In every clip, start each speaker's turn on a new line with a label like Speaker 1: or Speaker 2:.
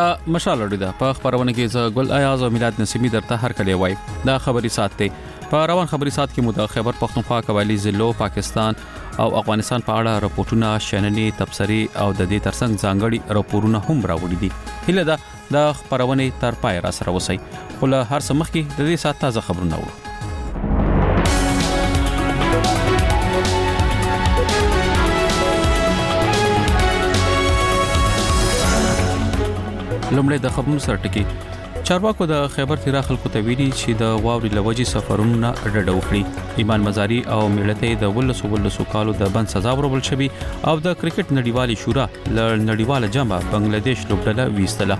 Speaker 1: دا مشال لري دا په خبرونه کې ز ګل ایاز او میلاد نسیمی درته هر کله وای دا خبري سات ته په روان خبري سات کې مو د خیبر پختونخوا قبایلی ضلعو پاکستان او افغانستان په اړه راپورټونه شننې تبصري او د دې ترڅنګ ځانګړي راپورونه هم راوړي دي. هله دا د خبرونه تر پای را سره وسی خو له هر څه مخکې د دې سات تازه خبرونه وو. لومړی د خبرونو سره ټکی چارواکو د خیبر تیرا خلکو ته ویلي چې د واوري لوجي سفرونه ډډه وکړي. ایمان مزاری او ملته د ولسو کالو د بند سزا ورول شوی او د کرکټ نړیوالي شورا ل نړیواله جامه بنگلاديش لوبډله ویستله.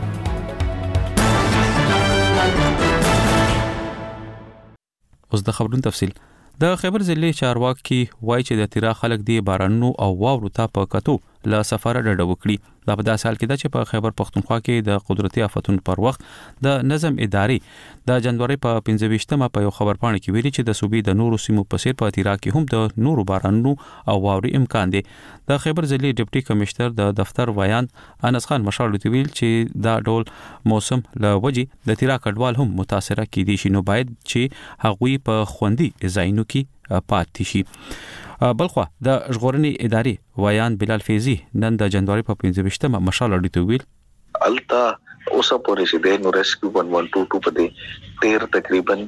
Speaker 1: اوس د خبرونو تفصیل. د خیبر ضلع چارواکي وایي چې د تیرا خلک دی بارانونو او واورو ته په کتو له سفر ډډه وکړي. دا په داسې حال کې ده چې په خیبر پختونخوا کې د قدرتي آفتونو پر وخت د نظم ادارې د جنوري په 15مه په یو خبر پاڼه کې ویلي چې د صوبې د نورو سیمو په څیر په تیرا کې هم د نورو بارانونو او واوري امکان دی. د خیبر ضلع ډیپټي کمشنر د دفتر ویان انس خان مشال ویل چې دا ډول موسم له وجې د تیرا کډوال هم متاثر کیدي شي نو باید چې هغوی په خوندي ځایونو کې پاتې شي. بلخوا د ژغورنې ادارې ویان بلال فیضی نن د جنوري په 15مه مشال اړیته ویل
Speaker 2: التا اوسه پورې چې د نو ریسکیو 1122 په دې تیر تقریبا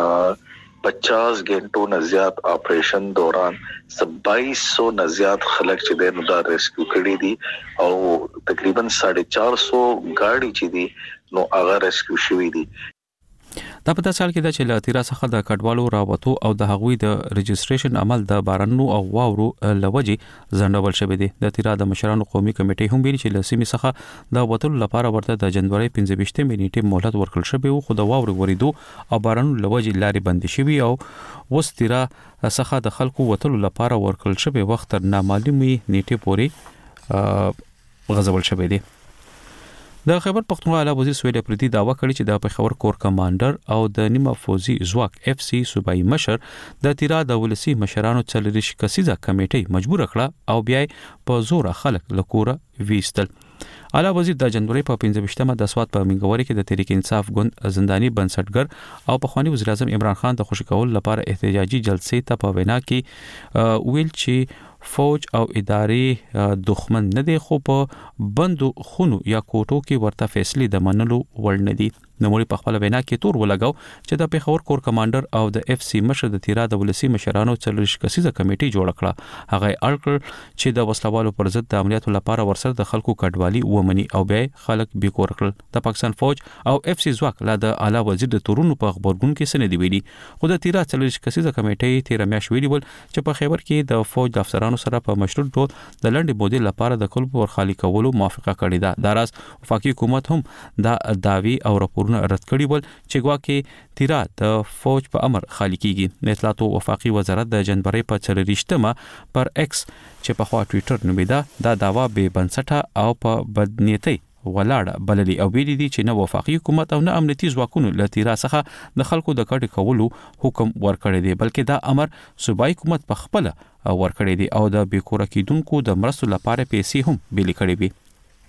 Speaker 2: 50 غنټو نه زیات اپریشن دوران 2200 نه زیات خلک چې د نو دا ریسکیو کړي دي او تقریبا 450 گاډي چې دي نو هغه ریسکیو شوي دي.
Speaker 1: دا په تاسو کې دا چې له تیرا څخه د کډوالو راوته او د هغوی د رجستریشن عمل د بارانو او واورو لوجي ځنډول شوی دی. د تیرا د مشرانو قومي کمیټې هم ویلي چې له سیمې څخه د وټلو لپاره ورته د جنوري 15مه نیټه مهلت ورکړل شوی خو د واورو ورېدو او بارانو لوجي لارې بند شوی او وس تیرا څخه د خلکو وټلو لپاره ورکړل شوی وخت تر نامعلومه نیټه پورې غځول شوی دی. د خیبر پختونخوا اعلی وزیر سویل اپریدي داوا کړی چې د پېښور کور کمانډر او د نیمه فوزي ځواک اف سی صوبایي مشر د تیرا د ولسی مشرانو څلریش کسیزه کمیټې مجبور کړه او بیا په زور خلک لکوره ویستل. اعلی وزیر د جنوري په 15مه د سواد په منګوري کې د تحریک انصاف ګوند زنداني بنسټګر او پخوانی وزیر اعظم عمران خان د خوشی کول لپاره احتجاجي جلسې ته په وینا کې ویل چې فوج او ادارې دښمن نه دي خو په بندو خونو یا کوټو کې ورته فیصله د منلو وړ نه دي. نوموړي په خپل وینا کې تور ولګاو چې د پېښور کور کمانډر او د اف سی مشر د تیرا د ولسی مشرانو څلریش کسیزه کمیټې جوړ کړه. هغه اړکل چې د وسلوالو پر ضد د عملیاتو لپاره ورسره د خلکو کډوالي ومني او بیا خلک بیکور کړل. د پاکستان فوج او اف سی ځواک لا د اعلی وزیر د تورونو په خبرګون کې سند ویلي خو د تیرا څلریش کسیزه کمیټې تیر میاشت ویلي ول چې په خیبر کې د فوج د افسرانو سره په مشروط ډول د لنډې مودې لپاره د کلب ور خالي کولو موافقه کړې ده. دا راز وفاقي حکومت هم دا داوی او راپورونه رد کړي ول چې ګواکې تیرا د فوج په امر خالي کیږي. اطلاعات او وفاقي وزارت د جنوري په 4مه پر ایکس چې په خوا ټوئیټر نومیده دا داوا به بنسټه او په بدنیتي ولاړه بللي او ویلي دي چې نه وفاقي حکومت او نه امنیتي ځواکونو له تیرا څخه د خلکو د کډې کولو حکم ورکړی دی بلکې دا امر صوبایي حکومت په خپل ورکړی دی او د بیکوره کیدونکو د مرستو لپاره پیسې هم بیل کړي وي.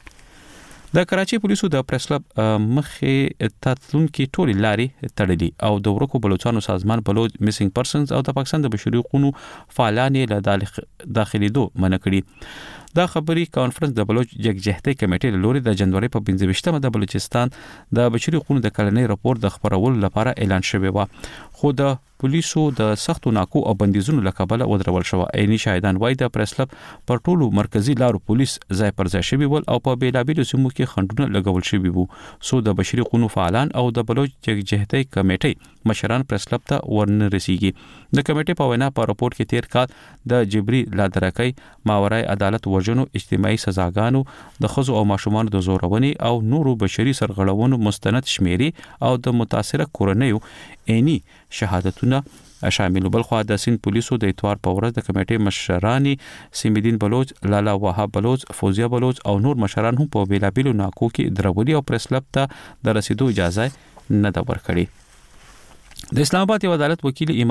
Speaker 1: د کراچي پولیسو د پریس کلب مخې تاتلونکو ټولې لارې تړلې او د ورکو بلوچستان سازمان بلوچ میسنګ پرسنز او د پاکستان د بشري حقوقو فعالان له داخليدو منع کړي. دا خبري کانفرنس د بلوچ جګجهتي کمیټې له لوري د جنوري په 15مه د بلوچستان د بشري حقوقو د کلنۍ راپور د خبرولو لپاره اعلان شوی و خو د پولیسو د سختو ناکو او بندیزونو لکبله ودرول شو. عیني شاهدان وایي د پریس کلب پر ټولو مرکزی لارو پولیس ځای پر ځای شوی ول او په بیلابیلو سیمو کې خندونه لګول شوی وو. سو د بشري حقوقو فعالان او د بلوچ جګجهتي کمیټې مشران پریس کلب ته ورن رسیږي. د کمیټې په وینا په راپور کې تیر کال د جبري لادرکۍ ماورای عدالت وژنو اجتماعي سزاګانو د خزو او ماشومان د زورونې او نورو بشري سرغړونو مستند شمیري او د متاثره کورنیو عیني شهادتونه شامل. بلخوا د سین پولیسو د اتوار په ورځ د کمیټې مشرانی سیمدین بلوچ، لالا وهاب بلوچ، فوزیه بلوچ او نور مشران هم په بیلابیلو ناکو کې درولي او پریس کلب ته د رسیدو اجازه نه ده ورکړې. د اسلام آباد یو عدالت وکیل ایمان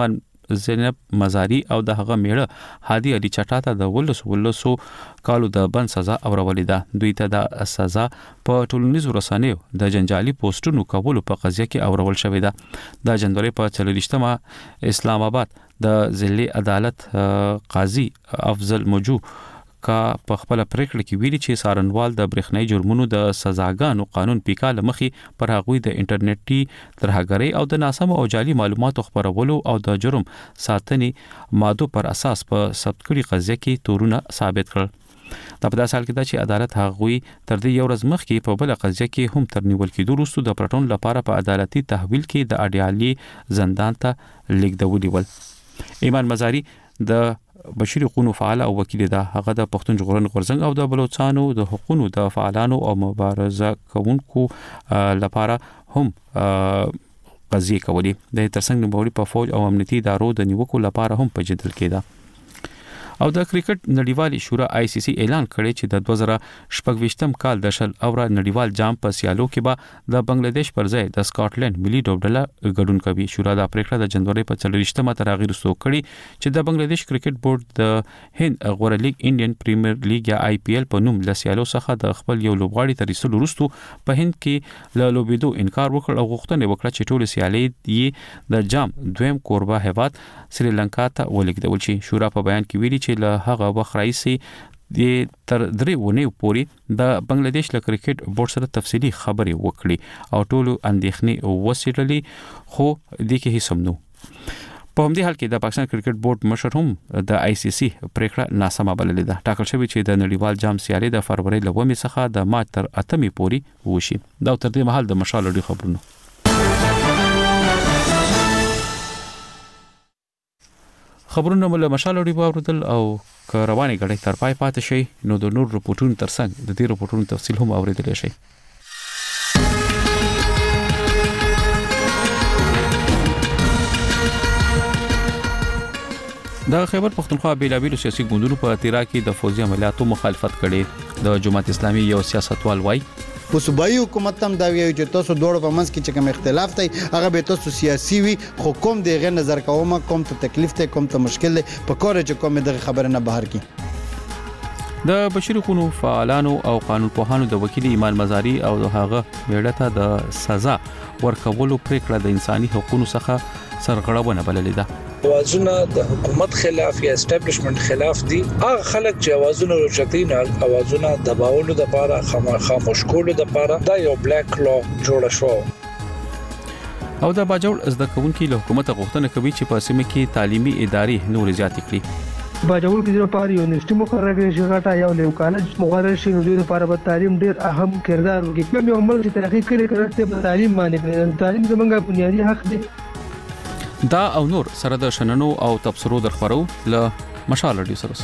Speaker 1: زینب مزاری او د هغه میړه هادي علي چټا ته د ولسو کالو د بند سزا اورولې ده. دوی ته د سزا په ټولنیزو رسنیو د جنجالي پوسټونو کولو په قضیه کې اورول شوې ده. د جنوري په 24 اسلام آباد د ضلعي عدالت قاضي افضل موجو کا په خپل پریکړه کې ویلي چې سارنوال د برېښنايي جرمونو د سزاګانو قانون پیکاله مخي پر هغوی د انټرنیټي ترهګرۍ او د ناسم او جعلي معلوماتو خپرولو او د جرم ساتنې ماده پر اساس په ثبت کړي قضیه کې تورونه ثابت کړل. دا په داسې حال کې ده چې عدالت هغوی تر دې یو ورځ مخکې په بل قضیه کې هم تر نیول کېدو وروسته د پلټون لپاره په عدالتي تحویل کې د اډیالي زندان ته لیږدولي ول. ایمان مزاری د بشري حقوقو فعال او وکیل ده. هغه د پښتون ژغورنې غورځنګ او د بلوچستانو د حقوقو د فعالانو او مبارزه کوونکو لپاره هم قضیه کوي. د ترڅنګ نوموړي په فوج او امنیتي ادارو د نیوکو لپاره هم په جدل کې ده. او د کرکټ نړیوالي شورا ICC اعلان کړی چې د 2026م کال د شل اوره نړیوال جام په سیالو کې به د بنگلاديش پر ځای د سکاټلند ملي لوبډله ګډون کوي. شورا د پریکړه د جنوري په 24مه تغیر وسو کړی چې د بنگلاديش کرکټ بورډ د هند غوړه لیګ انډین پریمیر لیګ یا IPL په نوم له سیالو څخه د خپل یو لوبغاړي تر رسول وروسته په هند کې له لوبېدو انکار وکړ او غوښتنه وکړه چې ټول سیالي یې د جام دویم کوربه هیواد سریلانکا ته ولېږدول شي. شورا په بیان کې ویلي چې له هغه وخت راځي د تر 3 ونې پورې د بنگلاديش له کرکټ بورډ سره تفصیلی خبرې وکړي او ټول اندېښنې وسیړلې، خو د کې هیڅ هم نو. په همدې حال کې د پاکستان کرکټ بورډ مشر هم د ICC پریکړه ناسمه بللې ده. ټاکل شوی چې د نړیوال جام سیالي د فروری له 1 څخه د مارچ تر 8 پورې وشي. دا تر دې مهال د مشال لري خبرونه. خبرونه مله مشالوري باوردل او که رواني غړي تر پای پاتې شي نو د نور رپورټونو ترڅنګ د دې رپورټونو تفصیل هم اوریدل شي. د خیبر پختونخوا بیلابیلو سیاسي ګوندونو په تیرا کې د فوزي عملیاتو مخالفت کړي. د جماعت اسلامي یو سیاستوال وای
Speaker 3: په صوبایي حکومت هم دا ویل چې تاسو دوړو په منځ کې چې کوم اختلاف دی هغه به تاسو سیاسي وي، خو کوم دغه نظر کوم کوم ته تکلیف ته کوم ته مشکل دی په کور چې کوم دغه خبره نه بهر کی. د بشري حقوقو فعالانو او قانون پوهانو د وکیل ایمان مزاری او هغه میړه ته د سزا ورکولو پریکړه د انساني حقوقو څخه سرغړونه بللې ده.
Speaker 4: اوازونه د حکومت خلاف یا اسټابلیشمنت خلاف دي. هغه خلک چې اوازونه روچتین اوازونه دباولو د لپاره خاموش کولو د لپاره دا یو بلیک لا جوړ شو.
Speaker 1: او د باجوړ زده کوونکي له حکومت غوښتنه کوي چې په سیمه کې تعلیمي ادارې نور زیات کړي.
Speaker 5: باجوړ کې د لپاره یونیورسيټي مقرره کړي چې غاټه یو لیو کالج مقرر شي نو د لپاره په تعلیم ډیر اهم کردار لري. کوم یو عمل چې ترقی کړي کړي په تعلیم باندې تعلیم زمونږه بنیادی حق دی.
Speaker 1: دا او نور سره د شننو او تبصرو درخورو له مشال رادیو سره.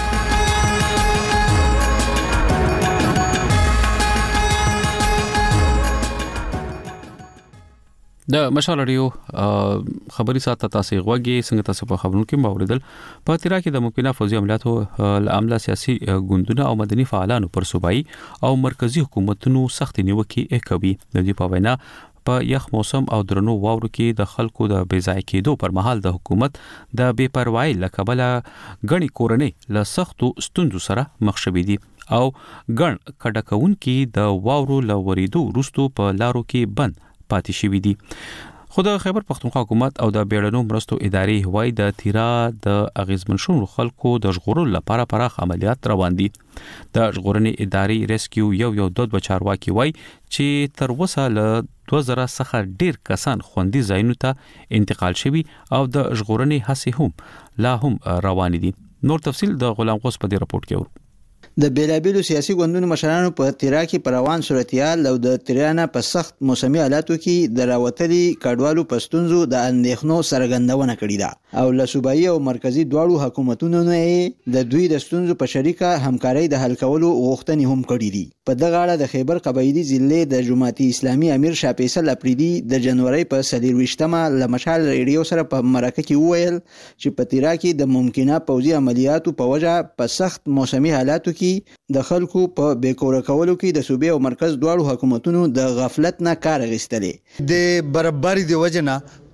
Speaker 1: د مشال رادیو خبري ساته تاسو غوږی څنګه تاسو په خبرونو کې باوریدل په تیرا کې د ممکنه فوزي عملیاتو لامل سیاسي ګوندونه او مدني فعالانو پر صوبایي او مرکزی حکومتونو سخت نیوکه کوي. د دې په وینا په یخ موسم او درنو واورو کې د خلکو د بیځای کېدو پر مهال د حکومت د بے پروايي لکبله غني کورنۍ له سختو ستونزو سره مخ شوي دي او غن کډکون کې د واورو لوریدو وروسته په لارو کې بند پاتې شوي دي. خو د خیبر پختونخوا حکومت او د بیړنو مرستو ادارې هوای د تیرا د اغیزمن شونو خلکو د ژغورلو لپاره پراخ عملیات روان دي. د ژغورنې ادارې ریسکیو یو د بچارواکي وای چې تر وسه له 2000 څخه ډیر کسان خوندي ځایونو ته انتقال شوي او د ژغورنې هڅې هم لا هم روان دي. نور تفصیل د غلام غوث په دې رپورت کې ورو.
Speaker 3: د بیلابیلو سیاسي ګوندونو مشرانو په تیرا کې پروان صورتحال او د تیرانه په سخت موسمي حالاتو کې د راوتلي کډوالو پښتونزو د اندېښنو سرګندونه کړې ده او له صوبایي او مرکزی دواړو حکومتونو نه د دوی د ستونزو په شریکه همکاري د حل کولو غوښتنې هم کړې دي. په دغه اړه د خیبر قبایلی ضلع د جماعت اسلامي امیر شاه فیصل اپریدي د جنوري په 23مه ل مشال ریډیو سره په مرکه کې وویل چې په تیرا کې د ممکنه پوځي عملیاتو په وجه په سخت موسمي حالاتو کې د خلکو په بیکوره کولو کې د صوبې او مرکز دواړو حکومتونو د غفلت نه کار اخیستلې.
Speaker 6: د برابرۍ د وجنه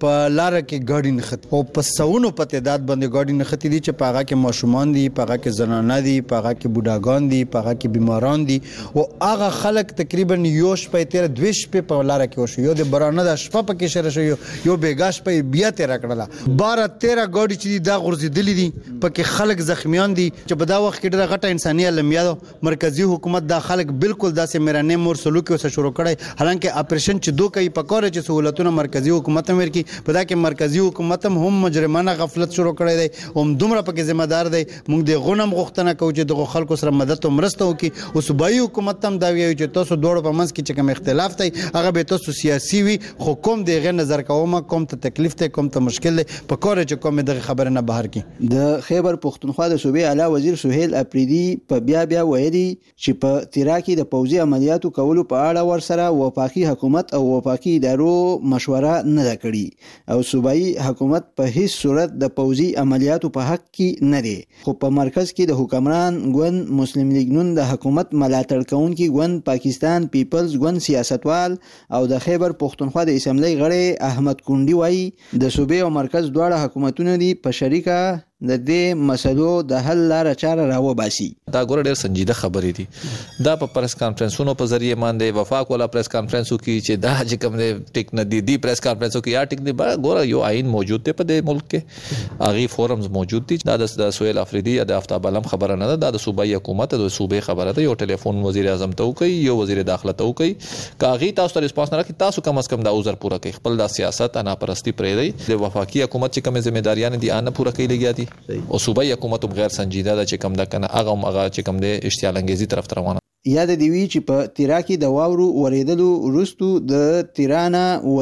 Speaker 6: په لار کې ګاډي نخت او په سونو په تعداد باندې ګاډي نختی دي چې پاغه کې ماشومان دي، پاغه کې زنانه دي، پاغه کې بوډاګان دي، پاغه کې بیماران دي او هغه خلک تقریبا یو شپه تیر 2 شپې په لار کې وشو. یو د برانه د شپه په کې شر شو، یو بیګاش په بیا تیر کړله 12-13 ګاډي چې دا غورځېدلې دي پکې خلک زخمیان دي چې په دا وخت کې ډېره غټه انساني المیه مرکزی حکومت دا خلک بالکل داسې میرانه مور سلوک وسه شروع کړي. حالانکه اپریشن چې دوه کوي پکوره چې سہولتونه مرکزی حکومت امر کی په دا کې مرکزی حکومت هم مجرمانه غفلت شروع کړی دی او دومره پکې ذمہ دار دی. موږ د غنم غوښتنه کوو چې دغه خلکو سره مدد او مرسته وکړي او صوبایي حکومت هم دا ویي چې تاسو دوړو په منځ کې چې کوم اختلاف دی هغه به تاسو سیاسي وي، خو کوم دغه نظر کوم کوم ته تکلیف ته کوم ته مشکل دی پکوره چې کوم دغه خبره نه بهر کی.
Speaker 3: د خیبر پختونخوا د صوبې اعلی وزیر سهیل اپریدي په بیا ویلي چې په تیرا کې د پوځي عملیاتو کولو په اړه ورسره وفاقي حکومت او وفاقي ادارو مشوره نه ده کړې او صوبایي حکومت په هیڅ صورت د پوځي عملیاتو په حق کې نه دی. خو په مرکز کې د حکمران ګوند مسلم لیگ نون د حکومت ملاتړ کوونکي ګوند پاکستان پیپلز ګوند سیاستوال او د خیبر پختونخوا د اسمبلی غړی احمد کونډي وایي د صوبې او مرکز دواړه حکومتونه دي په شریکه د دې مسلو د حل لاره چاره راوباسي.
Speaker 7: دا ګوره ډېر سنجیده خبرې دي. دا په پریس کانفرنسونو په ذریعہ باندې وفاق ولا پریس کانفرنسو کې چې دا چې کوم دې ټیک نه دي پریس کانفرنسو کې یا ټیک نه ګوره یو آئین موجود دی په دې ملک کې، اغي فورمز موجود دي. دا د سهیل افریدي یا د آفتاب علم خبره نه ده، دا د صوبایي حکومت د صوبې خبره ده. یو ټلیفون وزیر اعظم ته وکي، یو وزیر داخله ته وکي، کاغي تاسو ته ریسپانس نه راکړي تاسو کم از کم دا عذر پوره کوي. خپل د سیاست انا پرستی پرې دی د وفاقي حکومت چې کوم ځمېداریاں دي ان پوره کوي لګیا دي او صوبایي حکومت غیر سنجیده ده چې کم ده کنه هغه چې کم ده اشتعال انګیزي طرف ته روانه.
Speaker 3: یاد دی وی چې په تیرا کې د واورو وریدلو وروستو د تیرانه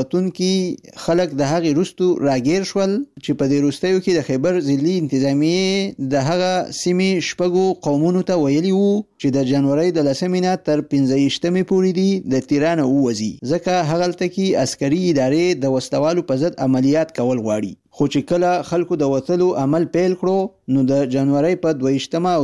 Speaker 3: وتونکي خلک د هغې وروستو راګیر شول چې په دې وروستیو کې د خیبر ضلعي انتظامیې د هغه سیمې شپږو قومونو ته ویلي وو چې د جنوري د 10 نه تر 15 پورې دي د تیرانه ووځي، ځکه هغلته کې عسکري ادارې د وسلوالو په ضد عملیات کول غواړي. خو چې کله خلکو د وتلو عمل پیل کړو نو د جنوري په 22 او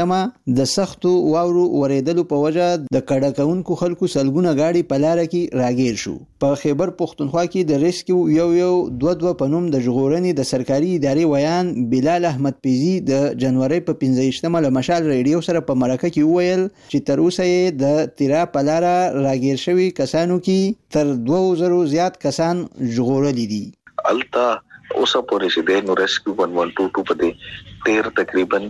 Speaker 3: 23 د سختو واورو وریدلو په وجه د کډکونکو خلکو سلګونه گاډي په لار کې راګیر شو. په خیبر پختونخوا کې د ریسکیو یو 2 په نوم د ژغورنې د سرکاري ادارې ویان بلال احمد پیزي د جنوري په 15 له مشال ریډیو سره په مرکه کې وویل چې تر اوسه یې د تیرا په لار راګیر شوي کسانو کې تر 2000 زیات کسان ژغورلي دي.
Speaker 2: التا اوسه پورې چې د نو ریسکیو 1122 په دې 13 تقریبا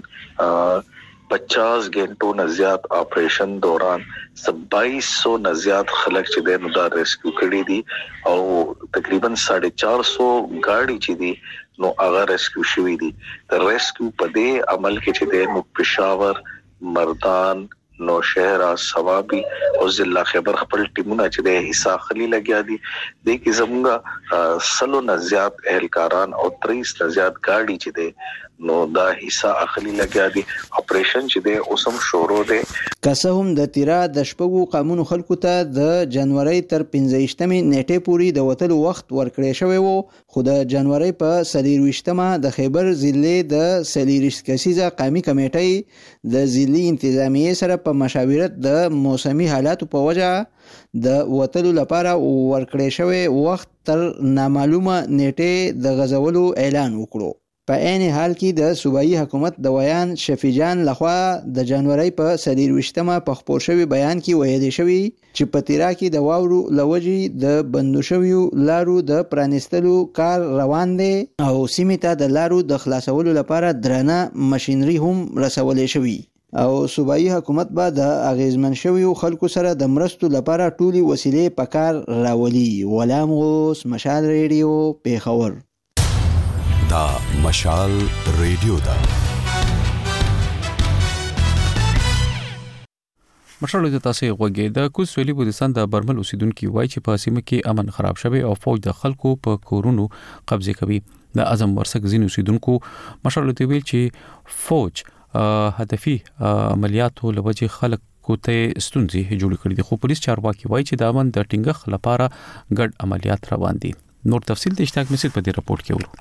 Speaker 2: 50 घंटों نه زیات اپریشن دوران 2200 نه زیات خلک چې د نو دا ریسکیو کړي دي او تقریبا 450 گاډي چې دي نو هغه ریسکیو شوي دي. د ریسکیو په دې عمل کې چې د نو پېښور، مردان، نوشهرا، سوابي او ضلع خیبر خپل ټیمونه چې د حصہ خلی لګیا دي د کې زموږه سلو نه زیات اهلکاران او 30 نه زیات گاډي چې ده نو دا حصہ اخلي لګیا دي. اپریشن چې ده اوسم شروع ده.
Speaker 3: که هم د تیرا د شپږو قانون خلکو ته د جنوري تر 15 نیټه پورې د وتلو وخت ورکړی شوی وو، خو د جنوري په 23 د خیبر ضلع د سلیریس کسیزه قومي کمیټې د ضلعي انتظامیې سره په مشاورت د موسمي حالاتو په وجه د وتلو لپاره ورکړی شوی وخت تر نامعلومه نیټه د غزولو اعلان وکړو. په عین حال کې د صوبایي حکومت د ویان شفیجان لخوا د جنوري په 23 په خبر شوی بیان کې ویل شوی چې په تیرا کې د واورو لوجې د بندو شویو لارو د پرانستلو کار روان دی او سیمې ته د لارو د خلاصولو لپاره درنه ماشينري هم رسولې شوی او صوبایي حکومت به د اغیزمن شویو خلکو سره د مرستو لپاره ټولي وسیلې په کار راولي. غلام غوث، مشال ریډیو، پیښور.
Speaker 8: دا مشال ریډیو دا
Speaker 1: مشال د تاسو غوږی د کوز سویلي بودستان د برمل اوسیدونکو وایي چې په سیمه کې امن خراب شوی او فوج د خلکو په کورونو قبضه کوي. د اعظم ورسک زین اوسیدونکو مشال ته ویل چې فوج هدفي عملیاتو لوجه خلک کوته ستونزې جوړ کړې دي، خو پولیس چارواکي وایي چې د امن د ټینګښت لپاره ګډ عملیات روان دي. نور تفصیل د اشتراک مسید په دې راپور کې ورو.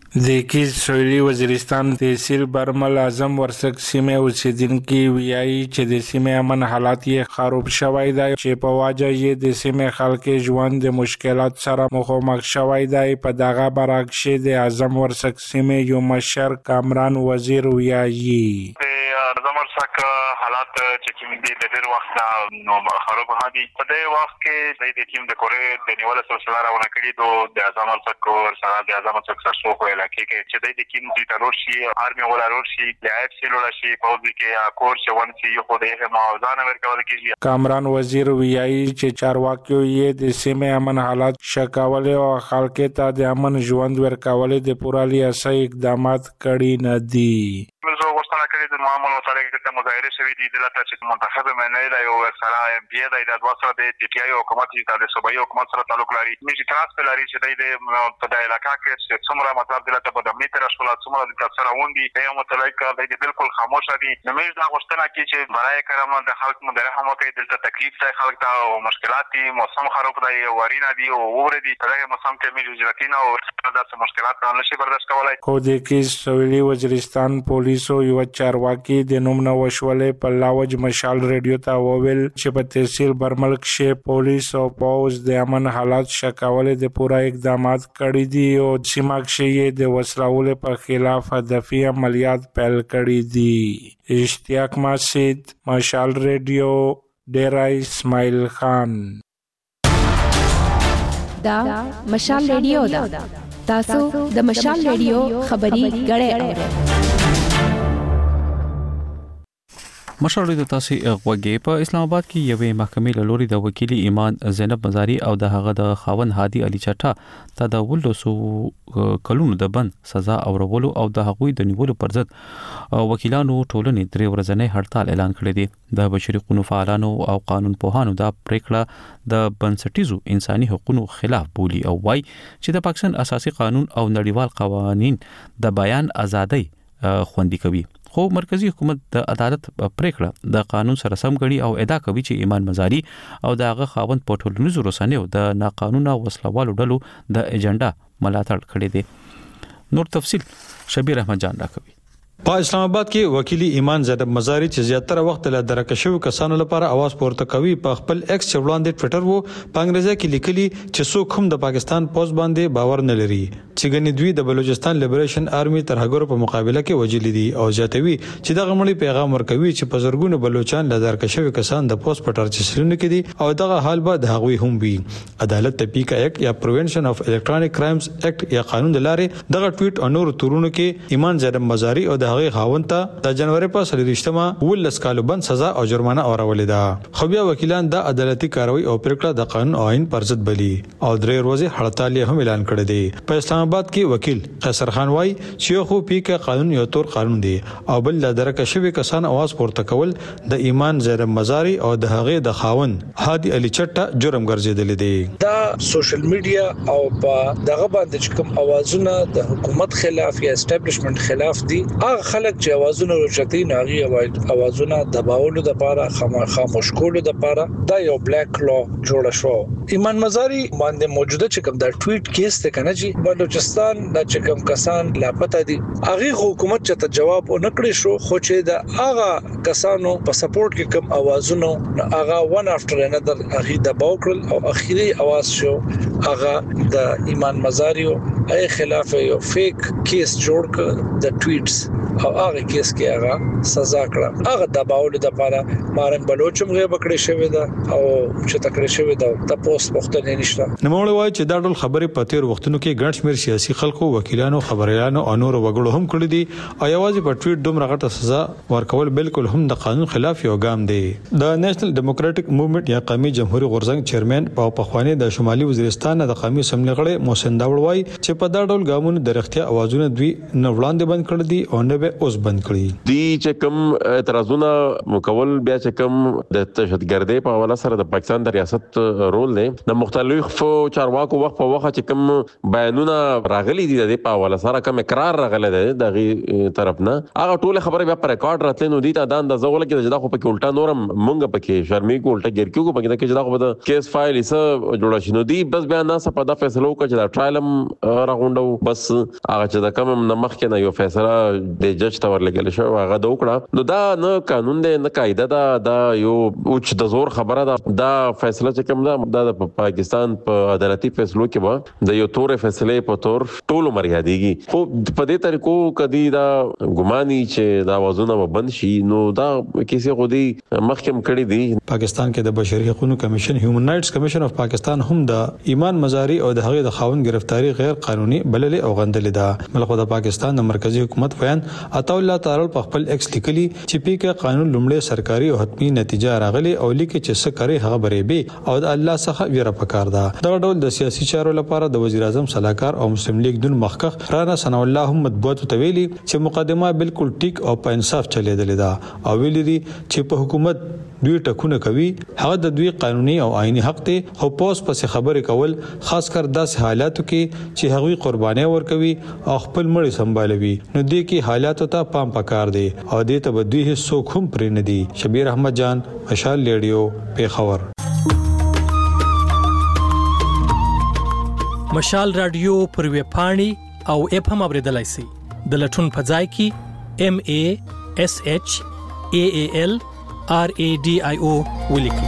Speaker 9: د کیز سویلي وزیرستان تحصیل برمل اعظم ورسک سیمه اوسیدونکي ویایي چې د سیمه امن حالات یې خراب شوی دی چې په واجه یې د سیمه خلک ژوند د مشکلات سره مخامخ شوی دی. په دغه برعکس د اعظم ورسک سیمه یو مشر کامران وزیر ویایي
Speaker 10: اعظم ورسک حالات چې کوم دي د ډېر وخت نو خراب هدي په دې وخت کې د ټیم د کورې د نیول سره راونه کړي د اعظم ورسک سره د اعظم ورسک سره خو علاقې کې چې د ټیم د تلور شي آرمي ولا رول شي لایب سیلول شي په دې کې کور چې ون سي یو خو د موازنه ورکول کیږي.
Speaker 9: کامران وزیر ویایي چې چارواکي یې د سیمه امن حالات شکاول او خلک ته د امن ژوند ورکول د پوره لیاسي اقدامات کړي نه دي.
Speaker 10: زه غوښتنه کړې د معاملو متعلق د مظاهره شوې دي د لته چې منتخب منای دی او سره ام پی د اداره سره د ټي ټي آی حکومت د صوبایي حکومت سره تعلق لري چې تراس په لري چې د په د علاقې کې چې څومره مطلب د لته په دمه تر شپه څومره د تاسو راوندي د متعلق د بالکل خاموش دي. نو موږ دا غوښتنه کوي چې برای کرم د خلک مدره هم کوي د تکلیف ته خلک ته او مشکلات دي موسم خراب دی ورینا دي او اور دي دغه موسم کې موږ جراتینا او داسې مشکلات نه شي برداشت کولای.
Speaker 9: خو د کیس سویلي وزیرستان پولیسو یو چارواکي د نوم نه وشولې په لاوج مشال ریډیو ته وویل چې په تحصیل برمل کې پولیس او پوز د امن حالات شکاول د پوره اقدامات کړي دي او سیمه کې د وسلو په خلاف هدفي عملیات پیل کړي دي. اشتیاق مسجد مشال ریډیو ډیرا اسماعیل خان.
Speaker 11: دا مشال ریډیو دا تاسو د مشال ریډیو خبري غړې اورئ.
Speaker 1: مشر د تاسو غوږی په اسلام آباد کې یوې محکمې له لوري د وکیل ایمان زینب مزاری او د هغه د خاون هادي علي چټا ته د ولسو کلونو د بند سزا اورولو او د حقوقي د نیولو پر ضد وکیلانو ټولنې درې ورځنی هړتال اعلان کړی دی. د بشري قانون فعالانو او قانون پوهانو دا پریکړه د بنسټیزو انساني حقوقو خلاف بولی او وايي چې د پاکستان اساسي قانون او نړیوال قوانین د بیان ازادۍ خوندي کوي. خو مرکزی حکومت د عدالت پریکړه د قانون سره سم غړي او ادا کوي چې ایمان مزاری او د هغه خاوند په ټولنیزو رسنیو د ناقانونه وسلوالو ډلو د ایجنډا ملاتړ کړی دی. نور تفصیل شبیر احمد جان راکوي.
Speaker 12: په اسلام آباد کې وکیل ایمان زینب مزاری چې زیاتره وخت له درکشو کسانو لپاره आवाज پورته کوي په خپل ایکس چولاندې ټوئیټر وو په انګریزي کې لیکلي چې څوک هم د پاکستان پوز باندې باور نه لري چې غني دوی د بلوچستان لیبریشن آرمي ترهګرو په مقابله کې وجلي دي او ځاتوي چې دغه مړي پیغام ورکوي چې په زرګونو بلوچستان له درکشو کسان د پوز پټر چسلونه کې دي او دغه حال به د هغوی هم وي. عدالت ته پیکا ایکټ یا پریونشن اف الکترونیک کرایمز ایکټ یا قانون د لارې دغه ټویټ او نور تورونو کې ایمان زینب مزاری او د هغه خاوند ته د جنوري په 23 ولس کالو بند سزا او جرمانه اورولې ده. خو بیا وکیلان د عدالتي کاروي او پریکړه د قانون او آئین پر ضد بلی او درې ورځې هړتال هم اعلان کړی دی. په اسلام آباد کې وکیل قیصر خان وايي چې خو پیکا قانون یو تور قانون دی او بل د درکشوي کسان आवाज پورته کول د ایمان زینب مزاری او د هغه د خاون هادي علي چټا جرم ګرځیدل دي.
Speaker 4: دا سوشل میډیا او په دغه باندې کوم اوازونه د حکومت خلاف یا اسټابلیشمنت خلاف دي هغه خلک چې اوازونه ورچتي ناغي اوازونه دباولو د لپاره خاموش کولو د لپاره دا یو بلیک لا جوړ شو. ایمان مزاری باندې موجوده چې کوم دا ټویټ کیس ته کنه چې بلوچستان د چې کوم کسان لاپته دي هغه حکومت چې جواب ونکړي شو خو چې د هغه کسانو په سپورټ کې کوم اوازونه هغه ون افټر انذر هغه دباو کړل او اخیری आवाज شو هغه د ایمان مزاری او خلاف یو فیک کیس جوړ کړ د ټویټس او هغه کیس کې هغه سزا کړه هغه دباول د لپاره مارن بلوچم غیب کړی شوی دا او چې تکړه شوی دا تاسو وختونه نشته.
Speaker 12: نوموړی وایي چې دا ډول خبرې په تیر وختونو کې ګڼ شمېر سیاسي خلکو وکیلانو خبريالانو او نور وګړو هم کړی دي او یوازې په ټویټ دومره غټه سزا ورکول بالکل هم د قانون خلاف یو ګام دی. د نېشنل ډیموکراټک موومېنټ یا قومي جمهوریت غورځنګ چیرمن په پخوانی د شمالي وزیرستان د قومي اسمبلی غړی محسن داوړ وایي چې په دا ډول ګامونو د رښتیا اوازونه دوی نه وړاندې بند کړل دي او نه به اوس بند کړي
Speaker 13: دي چې کوم اعتراضونه مکول بیا چې کوم د دهشتګردۍ په حواله سره د پاکستان د ریاست رول دی د مختلفو چارواکو وخت په وخت چې کوم بیانونه راغلي دي د په حواله سره کوم اقرار راغلی دی دغه طرف نه هغه ټول خبره بیا پر ریکارډ راتلې نو دي ته د اندازه ولګي چې دا خو پکې الټا نورم مونږ پکې شرمې کو الټا ګرکیو پکې دا کې دا خو د کیس فایل یې جوړ شنو دي بس بیا نه سپدا فیصلو کې چې دا ټرایلم لپاره غونډو بس هغه چې د کوم نمخ کې نه یو فیصله د جج ته ورلګل شو هغه د وکړه نو دا نه قانون دی نه قاعده دا یو اوچ د زور خبره ده دا فیصله چې کوم دا د پاکستان په عدالتي فیصلو کې به د یو تور فیصله په تور ټول مریاديږي خو په دې طریقو کدي دا ګماني چې دا وازونه بند شي نو دا کیسه غودي محکم کړی دی.
Speaker 12: پاکستان کې د بشري حقوقو کمیشن هیومن رائټس کمیشن اف پاکستان هم د ایمان مزاری او د هغې د خاوند گرفتاری غیر قانوني بللې او غندلې ده. بلخو د پاکستان د مرکزی حکومت بیان عطا الله تعالی په خپل ایکس لیکلي چې پی کې قانون لومړی سرکاري او حتمی نتیجه راغلي او لیکي چې څه کوي هغه بریبي او د الله څخه ویره پکار ده. دا ډول د سیاسي چارو لپاره د وزیر اعظم صلاحکار او مسلم لیگ دون مخکخ رانا ثنا الله هم مطبوعات تویلي چې مقدمه بالکل ټیک او په انصاف چلیدلې ده او ویلي دي چې په حکومت دوی ټکونه کوي هغه د دوی قانوني او آئینی حق ته خو پوس پس خبرې کول خاص کر داسې حالاتو کې چې هغوی قرباني ورکوي او خپل مړی سمبالوي نو دې کې حالاتو ته پام پکار دی او دې ته بدوی هیڅ کوم پرې نه دي. شبیر احمد جان مشال ریډیو پیښور.
Speaker 14: مشال رادیو پر ویب پاڼې او اپ هم اوریدلای شئ د لټون په ځای کې MASHAALRADIO ولیکئ.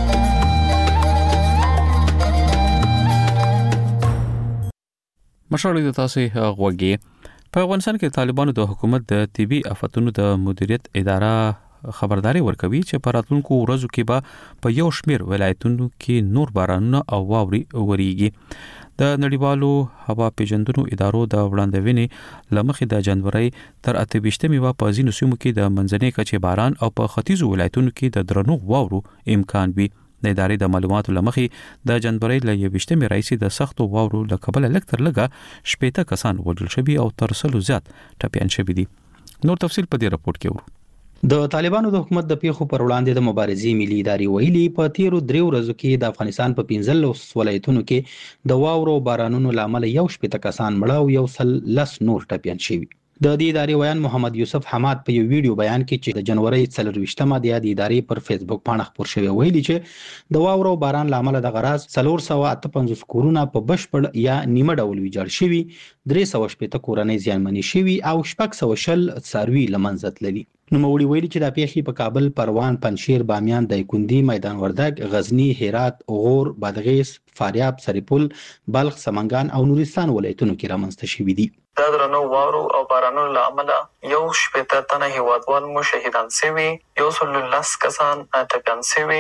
Speaker 1: مشال د تاسو غوږی په افغانستان کې طالبانو د حکومت د طبي آفتونو د مدیریت اداره خبرداري ورکوي چې په راتلونکو ورځو کې به په یو شمېر ولایتونو کې نور بارانونه او واوري وریږي. د نړیوالو هوا پیژندنو ادارو د وړاندوینې لمخې د جنوري تر 28 په ځینو سیمو کې د منځنۍ کچې باران او په ختیځو ولایتونو کې د درنو واورو امکان وي. د ادارې د معلوماتو لمخې د جنوري ل 28 راځي د سختو واورو له کبله لکتر لګه 80 کسان وژل شوي او تر 100 زیات ټپيان شوي دي. نور تفصيل په دې راپورټ کې ورو.
Speaker 15: د طالبانو د حکومت د پیښو پر وړاندې د مبارزې ملي ادارې ویلي په تیرو 3 ورځو کې د افغانستان په 15 ولایتونو کې د واورو بارانونو لامل یو شپږ کسان مړه او یو سل لس نور ټپيان شوي. د دې ادارې ویان محمد یوسف حماد په یو ویډیو بیان کې چې د جنوري 24مه د ادارې پر فیسبوک باندې خبر شوی ویلي چې د واورو باران لامل د غراز 458 کورونه په بشپړ یا نیمه ډول ویجاړ شوي 380 کورنۍ زیانمنې شوي او 620 څاروي لمنځه تللي. نوموړي ویلي چې د پیښې په کابل، پروان، پنجشیر، بامیان، دایکندي، میدان وردګ، غزنی، هرات، غور، بادغیس، فاریاب، سرپل، بلخ، سمنګان او نورستان ولایتونو کې رامنځته شوي دي.
Speaker 16: دا درنو واورو او بارانونو له امله یو شپېته تنه هیوادوال مو شهیدان شوي، 110 کسان ټپیان شوي،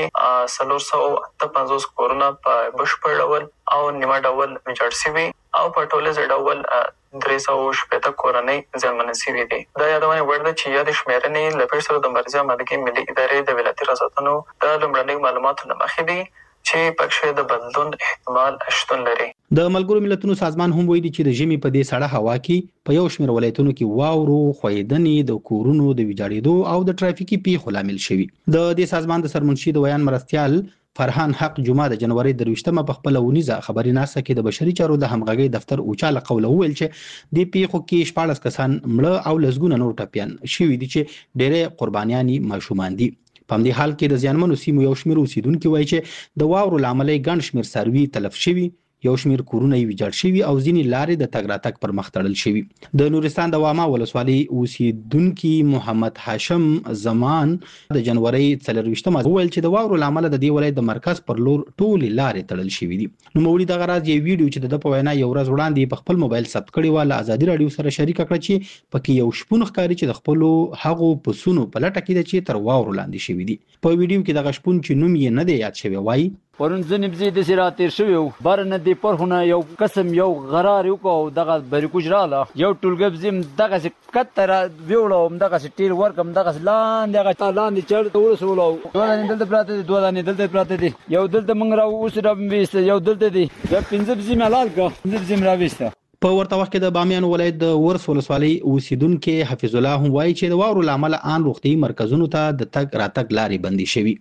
Speaker 16: 458 کورونه په بشپړ ډول او نیمه ډول ویجاړ شوي او په ټولیز ډول 380 کورنۍ زیانمنې شوي دي. دا یادونه وړ ده چې یاد شمیرنې له پیښو سره د مرکزي عملګي ملي ادارې د ولایتي ریاستونو د لومړني معلوماتو له مخې دي چې پکښې د بدلون احتمال شتون لري.
Speaker 15: د ملګرو ملتونو سازمان هم ویلي چې د ژمي په دې سړه هوا کې په یو شمېر ولایتونو کې واورو خویدنې د کورونو د ویجاړېدو او د ټرافیکي پیښو لامل شوي. د دې سازمان د سرمنشي د ویان مرستیال فرحان حق جمعه د جنوري 23مه په خپل ونیزه خبري ناسه کې د بشري چارو د همغږي دفتر اوچاله قوله ویل چې د پیښو کې 14 کسان مړه او لسګونه نور ټپيان شوي دي چې ډېرې قربانياني ماشومان دي. په همدې حال کې د زیانمنو سیمو یو شمېر اوسیدونکو وایي چې د واورو لامل ګڼ شمېر څاروي تلف شوي، یو شمېر کورونه یې ویجاړ شوي او ځینې لارې د تګ راتګ پر مخ تړل شوي. د نورستان د واما ولسوالۍ اوسیدونکي محمد هاشم زمان د جنوري 24مه وویل چې د واورو لامل د دې ولایت د مرکز پر لور ټولې لارې تړل شوي دي. نوموړي دغه راز یو ویډیو چې د په وینا یو ورځ وړاندې په خپل موبایل ثبت کړی و له ازادي رادیو سره شریک کړ چې پکې یو شپون ښکاري چې د خپل هغو پسونو په لټه کې د چې تر واورو لاندې شوي دي. په ویډیو کې د غشپون چې نوم یې نه دی یاد شوی وایي
Speaker 17: پرون ځنې بزي د سراتیر شوی بار نه دی پرخونه یو قسم یو غرار یو کو دغه بریکوج رااله یو ټولګب زم دغه کتر ویوړم دغه ټیر ورکم دغه لاندې هغه لاندې چړ ورسولو ولې دلته پراته دي دوه دلته پراته دي یو دلته منګ را اوس را وېست یو دلته دي یا 15 زم حلال کا 15 زم را وېست.
Speaker 15: په ورته وخت کې د بامیان ولایت د ورس ولسوالۍ اوسیدونکو حفیظ الله هم وایي چې د واورو لامل ان روغتي مرکزونو ته د تګ راتګ لارې بندي شوي.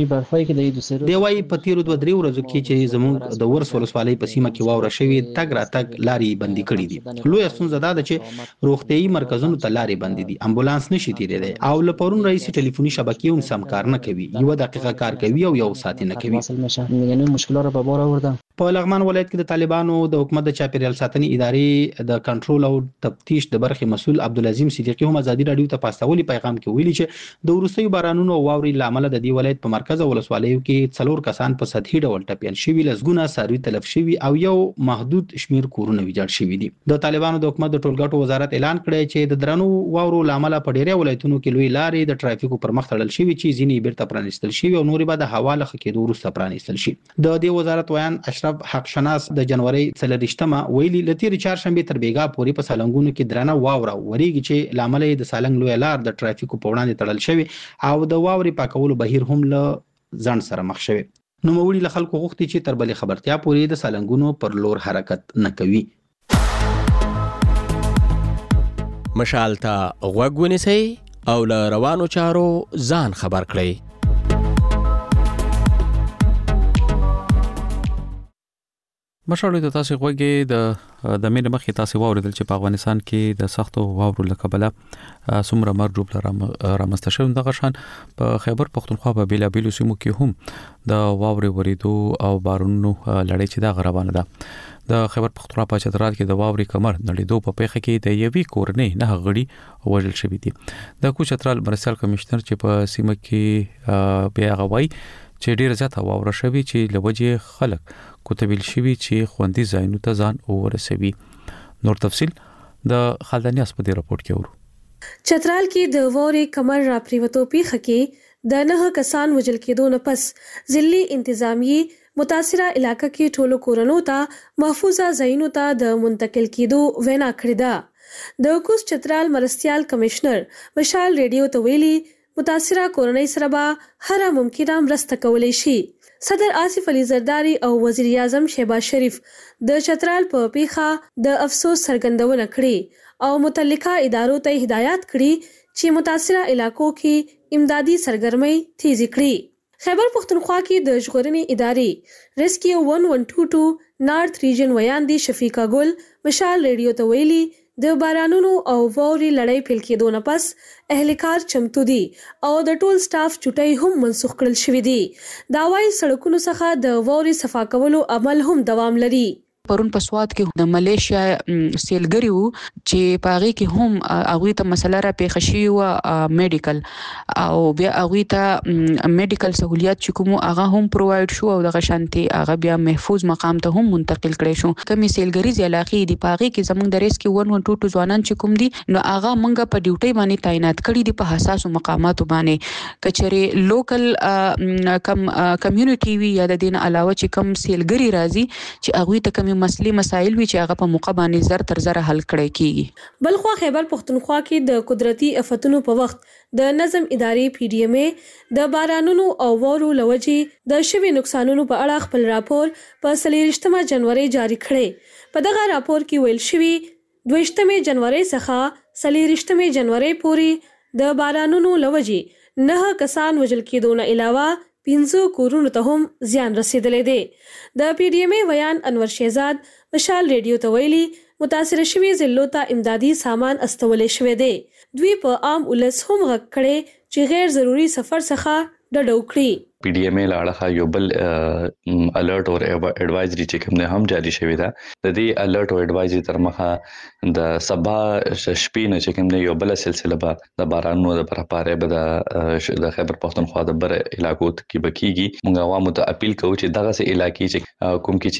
Speaker 15: دی وايي په تیرو 2-3 ورځو کې چې زموږ د ورس ولسوالۍ په سیمه کې واوره شوې تګ راتګ لارې بندي کړې دي. لوی ستونزه ده چې روغتيایي مرکزونو ته لارې بندي دي، امبولانس نشي تیریدای او لپرون رئیس ټلیفوني شبکې هم سم کار نه کوي، یو دقیقه کار کوي او یو ساعت نه کوي.
Speaker 18: یعنی مشکلات رو به بار آورده.
Speaker 15: په لغمان ولایت کې د طالبانو د حکومت د چاپیریال ساتنې ادارې د کنټرول او تفتیش د برخې مسول عبدالعظیم صدیقي هم ازادي رادیو ته پاستولي پیغام کې ویلي چې د وروستیو بارانونو او واورې له امله د دې ولایت په مرکز او ولسوالیو کې 4 کسان په سطحي ډول ټپیان شوي، لسګونه څاروي تلف شوي او یو محدود شمیر کورونه ویجاړ شوي دي. د طالبانو د حکومت د ټولګټو وزارت اعلان کړی چې د درنو واورو له امله په ډیری ولایتونو کې لوی لارې د ټرافیکو پر مخ تړل شوي چې ځینې بیرته پرانیستل شوي او نورې به د هوا له ښه کېدو وروسته پرانیستل شي. د دې وزارت ویان اشرف حق شناس د جنوري 23مه ویلي لتیر چهارشنبه تر بیګا پورې په سالنګونو کې درنه واوره وریږي چې لامل د سالنګ لوی لار د ټرافیکو په وړاندې تړل شوی او د واوري پاکولو بهیر هم له ځان سره مخ شوی. نو موري له خلکو غوښتي چې تر بلې خبرتیا پورې د سالنګونو پر لور حرکت نه کوي.
Speaker 18: مشال ته غوږ ونیسئ او له روانو چارو ځان خبر کړئ.
Speaker 1: مشالو ته تاسو غوږی د مینه مخې تاسو واوریدل چې په افغانستان کې د سختو واورو له کبله څومره مرګ رامنځته شوی. دغه شان په خیبر پختونخوا په بیلابیلو سیمو کې هم د واورې وریدو او بارونو لړۍ چې دا روانه ده. د خیبر پختونخوا په چترال کې د واورې کمر نړیدو په پیښه کې د یوې کورنۍ نه غړي وژل شوي دي. د کوچترال مرستیال کمشنر چې په سیمه کې بیا غوي چې ډیر زیات واوره شوی چې لوجه خلک کوتبیل شوی چې خوندي ځایونو ته ځان ورسوي. نور تفصيل د خالدانیاس په دې راپورټ کې ورو.
Speaker 19: چترال کې د ووري کمر را پریوتو پیخه کې د 9 کسان وژل کېدو نه پس ضلعي انتظامیه متاثره علاقې کې ټولو کورونو ته محفوظه ځایونو ته د منتقل کېدو وینا کړې ده. د کوس چترال مرستیال کمشنر مشال ریډیو ته ویلي متاثره کورنۍ سره به هر ممکنه مرسته کولای شي. صدر آصف علي زرداری او وزیر اعظم شهباز شریف د چترال په پیښه د افسوس څرګندونه کړې او متعلقه ادارو ته هدایت کړي چې متاثره علاقو کې امدادي سرګرمۍ تیزی کړي. خیبر پختونخوا کې د ژغورنې ادارې ریسکیو 1122 نارث ریجن ویاندې شفیقه ګل مشال ریډیو ته ویلي د بارانونو او واوري لړۍ پیل کېدو نه پس اهلکار چمتو دي او د ټول سټاف چټي هم منسوخ کړل شوې دي. دا وايي سړکونو څخه د واوري صفا کولو عمل هم دوام لري.
Speaker 20: پرون په سواد کې د ملیشیا سیلګری وو چې پاغي کې هم هغه ته مسله را پیښ شي او میډیکل او بیا هغه ته میډیکل سہولیات چې کوم هغه هم پروواید شو او د غشانتي هغه بیا محفوظ مقام ته هم منتقل کړي شو. کمی سیلګری علاقې دی پاغي کې زمونږ د ریسکیو 112 ځوانان چې کوم دي نو هغه مونږه په ډیوټي باندې تعینات کړي دي په حساسو مقاماتو باندې کچري لوکل کم کمیونټي وی یا د دین علاوه چې کم سیلګری راځي چې هغه ته کمی مسلې مسایل وی چې هغه په موقع باندې زر تر زر حل کړي کیږي.
Speaker 19: بلخوا خیبر پختونخوا کې د قدرتي آفتونو په وخت د نظم ادارې پی ډی ایم ای د بارانونو او وورو لوجي د شوي نقصانونو په اړه خپل راپور په 23 جنوري جاری کړي. په دغه راپور کې ویل شوی 22 جنوري څخه 23 جنوري پورې د بارانونو لوجي 9 کسان وژل کېدو نه علاوه 15 کورونو ته هم زیان رسیدلې ده. د پی ډی ایم ای ویان انور شهزاد مشال ریډیو ته ویلي متاثر شوي ضلعو ته امدادي سامان استولې شوی دی. دوی په عام ولس هم غږ کړي چې غیر ضروري سفر څخه ډډه وکړي.
Speaker 21: پی ډی ایم ای لاړه یو بل الرټ او ایڈوایزري چې کوم نه هم جاری شوی دا د دې الرټ او ایڈوایزري تر مخه د سبا شپې نه چې کوم نه یو بل سلسله به د بارانونو د پرپاره به د خیبر پختونخوا د بر علاقو کې بکیږي. موږ عوامو ته اپیل کوو چې دغه سه علاقې چې کوم کې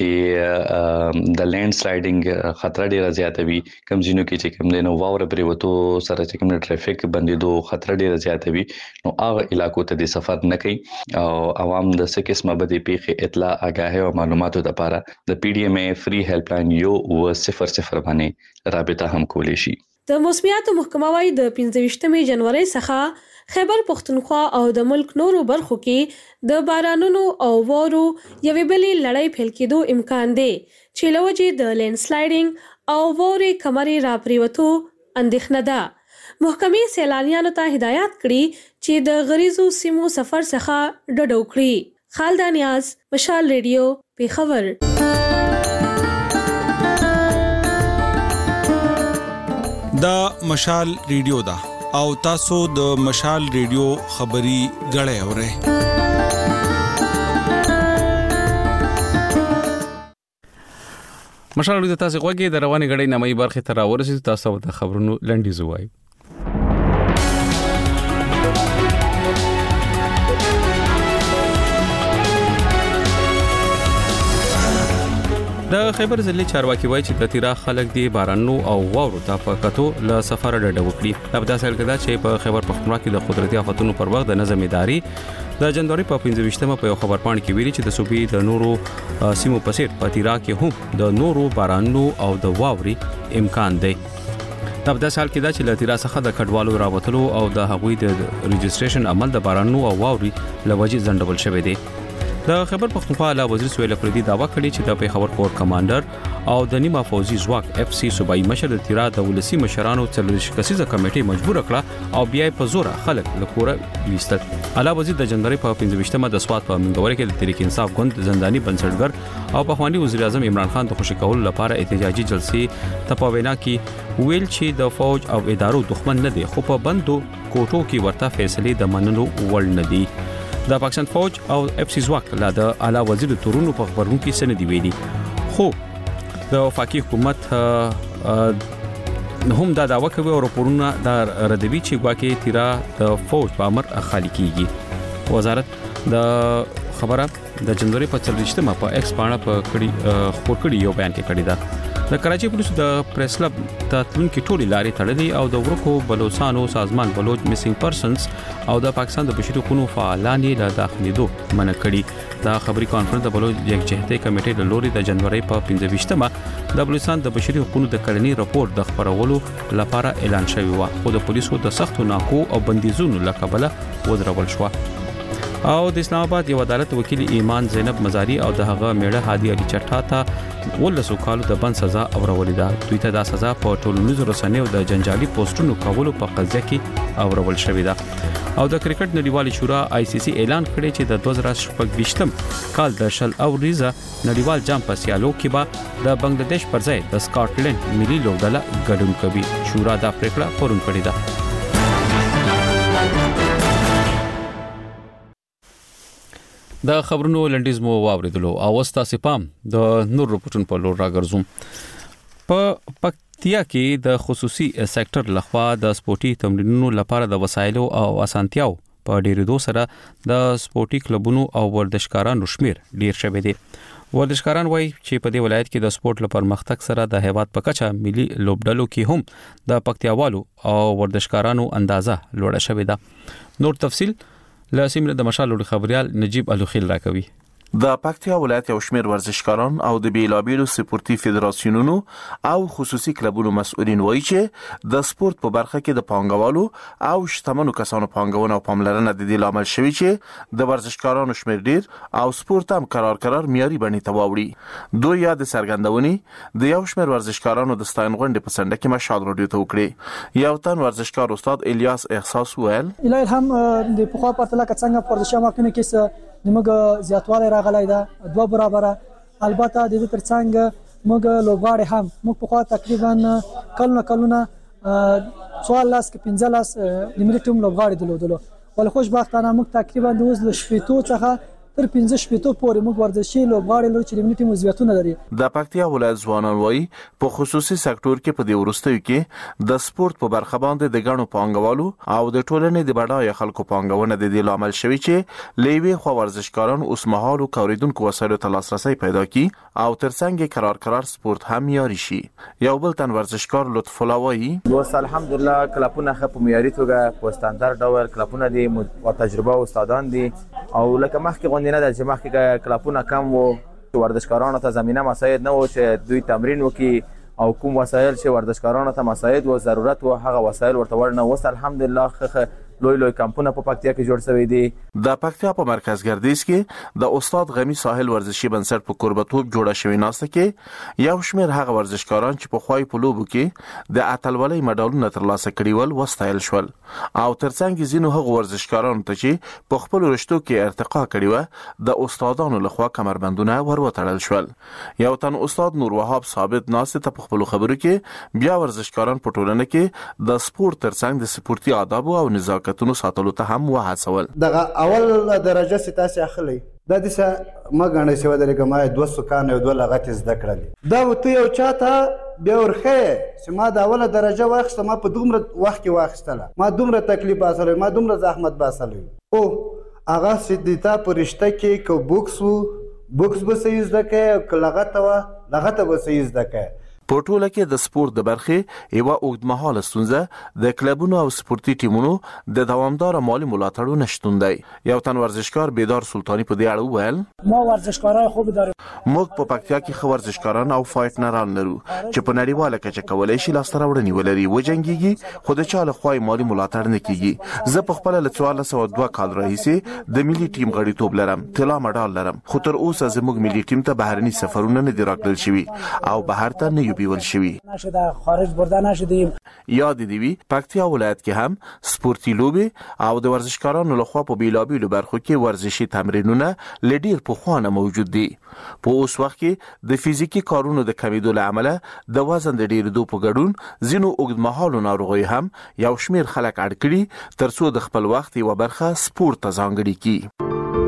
Speaker 21: چې د لینډ سلایډینګ خطر ډیر زیات وي کوم ځینو کې چې کوم نه واوره پرې وته سره چې کوم ټریفیک بندیدو خطر ډیر زیات وي نو هغه علاقو ته د سفر نه کوي او عوام د څه قسمه بدی پیښه اطلاع آگاهی او معلوماتو لپاره د پی ډی ایم ای فری هیلپ لاین 100 باندې رابطه هم کولی شي.
Speaker 19: د موسمیاتو محکمه وايي د 25 جنوري څخه خیبر پختونخوا او د ملک نورو برخو کې د بارانونو او وورو یوې بلې لړۍ پیل کېدو امکان دی چې لوجه د لینډ سلایډینګ او ووري کمرې را پریوتو اندېښنه ده. محکمې سیلانیانو ته هدایت کړي چې د غریزو سیمو سفر څخه ډډه وکړي. خالدانیاز مشال ریډیو پیښور.
Speaker 22: دا مشال ریډیو دا او تاسو د مشال ریډیو خبري غړې اورئ.
Speaker 1: مشال د تاسو غوږی د رواني غړي نامي برخه تر ورسېد تاسو د خبرونو لنډیز وایي. د خیبر ضلع چارواکي وایي چې د تیرا خلک دی بارانو او واورو ته په کتو له سفر ډډه وکړي. دا په داسې حال کې ده چې په خیبر پښتونخوا کې د قدرتي آفتونو پر وخت د نظم اداري د جنوري په 15مه په یو خبرپاڼه کې ویلي چې د صوبې د نورو سیمو په څیر په تیرا کې هم د نورو بارانو او د واوري امکان دی. دا په داسې حال کې ده چې له تیرا څخه د کډوالو راوتلو او د هغوی د ريجستریشن عمل د بارانو او واوري لوجې ځنډول شوی دی. د خیبر پښتونخوا اعلی وزیر سهیل افریدي دعوا کړې چې د پیښور کور کمانډر او د نیمه فوجي ځواک اف سی صوبایي مشر د تیرا د ولسی مشرانو څلورش کسیزه کمیټه مجبور کړه او بیا په زور خلک له کوره ویستل. اعلی وزیر د جنوري په 15مه د سواد په منګوري کې د تحریک انصاف ګوند زنداني بنسټګر او پخوانی وزیر اعظم عمران خان د خوشی کولو لپاره احتجاجي جلسې ته په وینا کې ویل چې د فوج او ادارو دښمن نه دي خو په بندو کوټو کې ورته فیصله د منلو وړ نه دي. د پاکستان فوج او اف سی ځواک لا د اعلی وزیر تورونو په خبرونو کې سندې ویلي خو د وفاقي حکومت هم دا دعوا کوي او راپورونه د ردوی چې ګواکې تیرا د فوج په امر خالي کیږي. وزارت د خبره د جنوري په 30مه په ایکس باندې په خبر کړي یو بیان کې کړی دا. د کراچي پولیسو د پریس کلب ته تلونکي ټولي لارې تړلې او د ورکو بلوچستانو سازمان بلوچ میسینګ پرسنز او د پاکستان د بشري حقوقو فعالان له داخليدو منع کړي. دا خبري کانفرنس د بلوچ یکجهتي کمیټې د لوري د جنوري په 15مه د بلوچستان د بشري حقوقو د کلني راپور د خبرولو لپاره اعلان شوی و خو د پولیسو د سختو ناکو او بندیزونو لکبله ودرول شو. او د اسلام آباد یو عدالت وکیل ایمان زینب مزاری او د هغه میړه هادي علي چټا ته ولسو کالو د بند سزا اورولې ده. دوی ته دا سزا په ټولنیزو رسنیو د جنجالي پوسټونو کولو په قضیه کې اورول شوې ده. او د کرکټ نړیوالي شورا آی سی سی اعلان کړی چې د 2026 کال د شل او ریزه نړیوال جام په سیالو کې به د بنگلاديش پر ځای د سکاټلند ملي لوبډله ګډون کوي. شورا دا پریکړه پرون کړې ده. د خبرونو لنډیز مو واوریدلو او واسطه سپام د نور رپورټون په لور راګرځوم. په پکتیا کې د خصوصي سېکټر لخوا د سپورتي تمرینونو لپاره د وسایلو او اسانتیاو په ډیرېدو سره د سپورتي کلبونو او ورزشکارانو شمیر ډیر شوی دی. ورزشکاران وایي چې په دې ولایت کې د سپورت لپاره مختک سره د هیواد په کچه ملي لوبډلو کې هم د پکتیاوالو او ورزشکارانو اندازه لوړه شوې ده. نور تفصیل لاسمره د مشال لوړ خبريال نجيب الوخيل راکوي.
Speaker 5: د پکتیا ولایت یو شمېر ورزشکاران او د بیلابیلو سپورتي فدراسیونونو او خصوصي کلبونو مسؤلین وایي چې د سپورت په برخه کې د پانګوالو او شتمنو کسانو پانګونه او پاملرنه د دې لامل شوی چې د ورزشکارانو شمېر ډیر او سپورت هم قرار معیاري بڼې ته واوړي. دوی یاد څرګندونې د یو شمېر ورزشکارانو د ستاین غونډې په سنډه کې مشال راډیو ته وکړي. یو تن ورزشکار استاد الیاس احساس ویل
Speaker 6: الهی هم د پخوا پرتله څنګه ورزش ماکنه کې موږ زیاتوالی راغلی ده 2 برابره. البته د دې ترڅنګ موږ لوبغاړي هم موږ په خوا تقریبا کلونه 14 کې 15 د ملي ټیم لوبغاړي درلودلو ول خوشبختانه موږ تقریبا د وز له شپېتو څخه تر 15 شپېتو پورې موږ ورزشي لوبغاړي لرو چې د ملي ټیم عضویتونه لري.
Speaker 5: د پکتیا ولایت ځوانان وایي په خصوصي سکتور کې په دې وروستیو کې د سپورت په برخه باندې د ګڼو پانګوالو او د ټولنې د بډای خلکو پانګونه د دې لامل شوی چې لوی خو ورزشکاران اوس مهال او کوریدونکو وسایلو ته لاسرسي پیدا کړي او ترڅنګ قرار سپورت هم معیاري شي. یو بل تن ورزشکار لطف الله وایي
Speaker 23: اوس الحمدلله کلبونه خپ معیاري توګه په ستاندار ډول کلبونه دي او تجربه استادان دي او لکه مخکې نه د چې مخکې کلبونه کم وو ورزشکارانو ته زمينه مساعد نه و چې دوی تمرین وکړي او کوم وسایل چې ورزشکارانو ته مساعد و ضرورت و هغه وسایل ورته ورنه وس الحمدلله لوی کمپونه په پکتیا کې جوړ شوی دي.
Speaker 5: د پکتیا په مرکز ګردیز کې د استاد غمی ساحل ورزشي بنسټ په قربتوب جوړه شوی ناسته کې یو شمېر هغه ورزشکاران چې په خوای په لوبو کې د اتلولۍ مډالونه ترلاسه کړي ول وستایل شول او ترڅنګ زینو هغه ورزشکاران ته چې په خپل رشتو کې ارتقا کړي و د استادانو لخوا کمربندونه وروتړل شول. یو تن استاد نور وهاب ثابت ناسته ته په خپل خبرو کې بیا ورزشکاران په ټولنه کې د سپورت ترڅنګ د سپورتي آداب او نزاکت کتونو ساتلو ته هم وهڅول.
Speaker 24: دغه اول درجه ستاسو اخلي
Speaker 2: دا دسه ما غاڼه شو درګه ما 200 کان یو 2 لغت زده کړل دا وته یو چاته بیا ورخه چې ما د اوله درجه واخسته ما په دومره وخت کې واخستله ما دومره تکلیف باسل ما دومره زحمت باسل او هغه سیدتا پرشته کې کو بوکس به صحیح زده کې لغت به صحیح زده کې
Speaker 5: په ټوله کې د سپورت د برخې یو اوږدمهاله ستونزه د کلبونو او سپورتي ټیمونو د دوامدار مالی ملاتړ نشټون دی. یو تن ورزشکار بیدار سلطانی په دې اړه وویل
Speaker 3: ما ورزشکارای خوب دارم.
Speaker 5: موږ په پکتیا کې خو ورزشکاران او فایټنران لرو چې په نړیواله کچه کولای شي لاسته راوړنې ولري وجنګيږي خو د چا له خوا مالی ملاتړ نه کیږي. زه په خپل له 1402 کال راهیسې د ملي ټیم غړیتوب لرم طلا مډال لرم خو تر اوسه زموږ ملي ټیم ته بهرني سفرونه نه دي راکړل شوي او بهر ته نه بیول شوی
Speaker 3: نشده خارج برده نشدیم.
Speaker 5: یاد دی پکتیا ولایت کې هم سپورتي لوبي او د ورزشکارانو لخوا په بیلابیلو برخو کې ورزشي تمرینونه لډیر په خوانه موجود دي. په اوس وخت کې د فزیکی کارونو د کمیدو له امله د وزن د ډیرېدو په ګډون ځینو اوږدمهالو ناروغي هم یو شمیر خلک اړ کړي ترڅو د خپل وخت یو برخه سپورت ته ځانګړي کړي.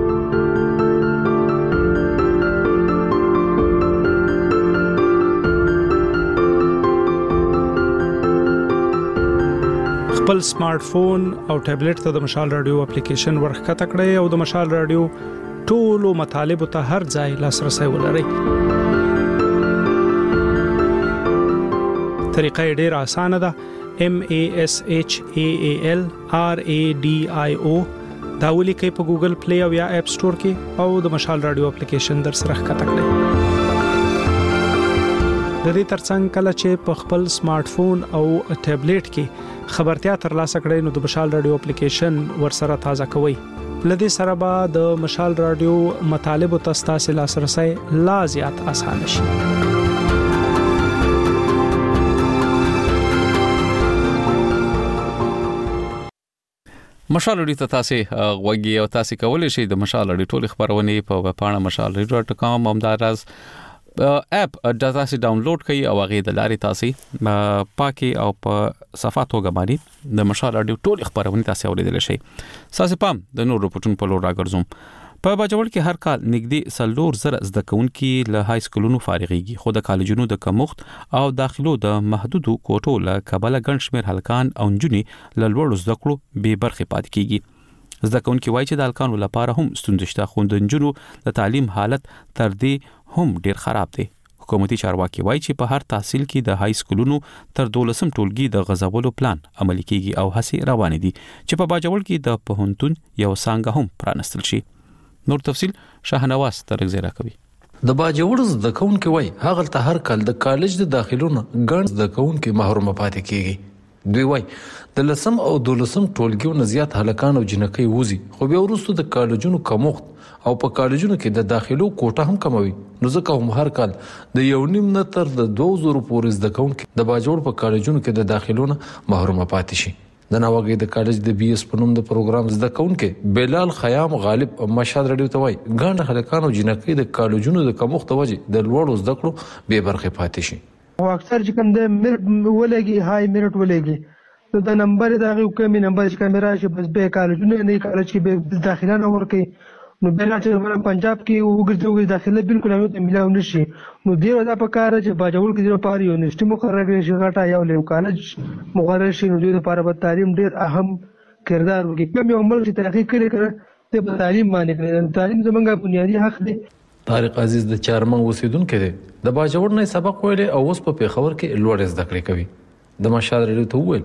Speaker 7: خپل سمارټ فون او ټابلیټ ته د مشال رادیو اپلیکیشن ورخته کړئ او د مشال رادیو ټولو مطالب ته هر ځای لاسرسي ولرئ. طریقه ډېره اسانه ده. MASHAAL RADIO دا ولیکئ په ګوګل پلی او یا اپ سٹور کې او د مشال رادیو اپلیکیشن در سره ښکته کړئ. د دې ترڅنګ کله چې په خپل سمارټ فون او ټابلیټ کې خبرتیا ترلاسه کړئ نو د مشال رادیو اپلیکیشن ورسره تازه کوئ. لدې سره به د مشال رادیو مطالب او تاسو لاسرسي لا زیات آسان شي.
Speaker 1: مشال رادیو ته تاسو غوږی او تاسو کولای شئ د مشال رادیو ټول خبرونه په پاڼه mashalradio.com همدارس اپ د تاسو ډاونلوډ کړئ او هغه د لارې تاسو پاکي او په صفحاتو غباني د مشال رادیو ټول خبرونه تاسو اوریدل شئ. تاسو پام د نور رپورټونو په لور راګرځوم. په باجوړ کې هر کال نږدې 4,000 زده کوونکي له های سکولونو فارغيږي خو د کالجونو د کمښت او داخلو د محدودو کوټو له کبله ګڼ شمېر هلکان او نجونې له لوړو زده کړو بې برخې پاتې کیږي. زده کوونکي وایي چې د هلکانو لپاره هم ستونزې شته خو د نجونو د تعلیم حالت تر دې هم ډیر خراب دی. حکومتي چارواکي وایي چې په هر تحصیل کې د های سکولونو تر 12 ټولګي د غزاولو پلان عملي کیږي او هڅې روانې دي چې په باجوړ کې د پوهنتون یو څنګه هم پرانستل شي. نور تفصيل شاهنواز ترغزیرا کوي.
Speaker 24: د باجوړ زده کوونکي وایي هغه ته هر کال د کالج د داخلونو ګڼ زده کوونکي محروم پاتې کیږي. دوی وایي د لسم او دولسم ټولګیو نه زیات هلکان او جنکۍ وځي خو بیا وروسته د کالجونو کمښت او په کالجونو کې د داخلو کوټه هم کموي نو ځکه هم هر کال د 1.5 نه تر د 2,000 پورې زده کوونکي د باجوړ په کالجونو کې د داخلو نه محروم پاتې شي. د ناوګي د کالج د BS په نوم د پروګرام زده کوونکي بلال خیام غالب مشال رادیو ته وایي ګڼ هلکان او جنکۍ د کالجونو د کمښت وجې د لوړو زده کړو بې برخې پاتې شي.
Speaker 25: او اکثر چې کوم د میرټ ولګي هاي میرټ ولګي نو د نمبر دا غو کمی نمبر چې کیمرا شي بس به کالجونه نه کالج کې به داخله نه ورکي نو بل چې پنجاب کې وګرځي داخله بالکل هم ته ملاو نشي نو ډیر دا په کار چې باجوړ کې د پاره یونیورسيټي مقرره کړي شي غټه یو لیو کالج مقرره شي نو د لپاره په تعلیم ډیر اهم کردار وکړي کوم یو عمل چې تحقیق کړي ته په تعلیم باندې کړي تعلیم زمونږه بنیادی حق دی.
Speaker 24: طارق عزیز د چارمن اوسیدونکو دی د باجوړ نه سبق ویلې او اوس په پیښور کې لوړ زده کړې کوي. د مشال رادیو ته وویل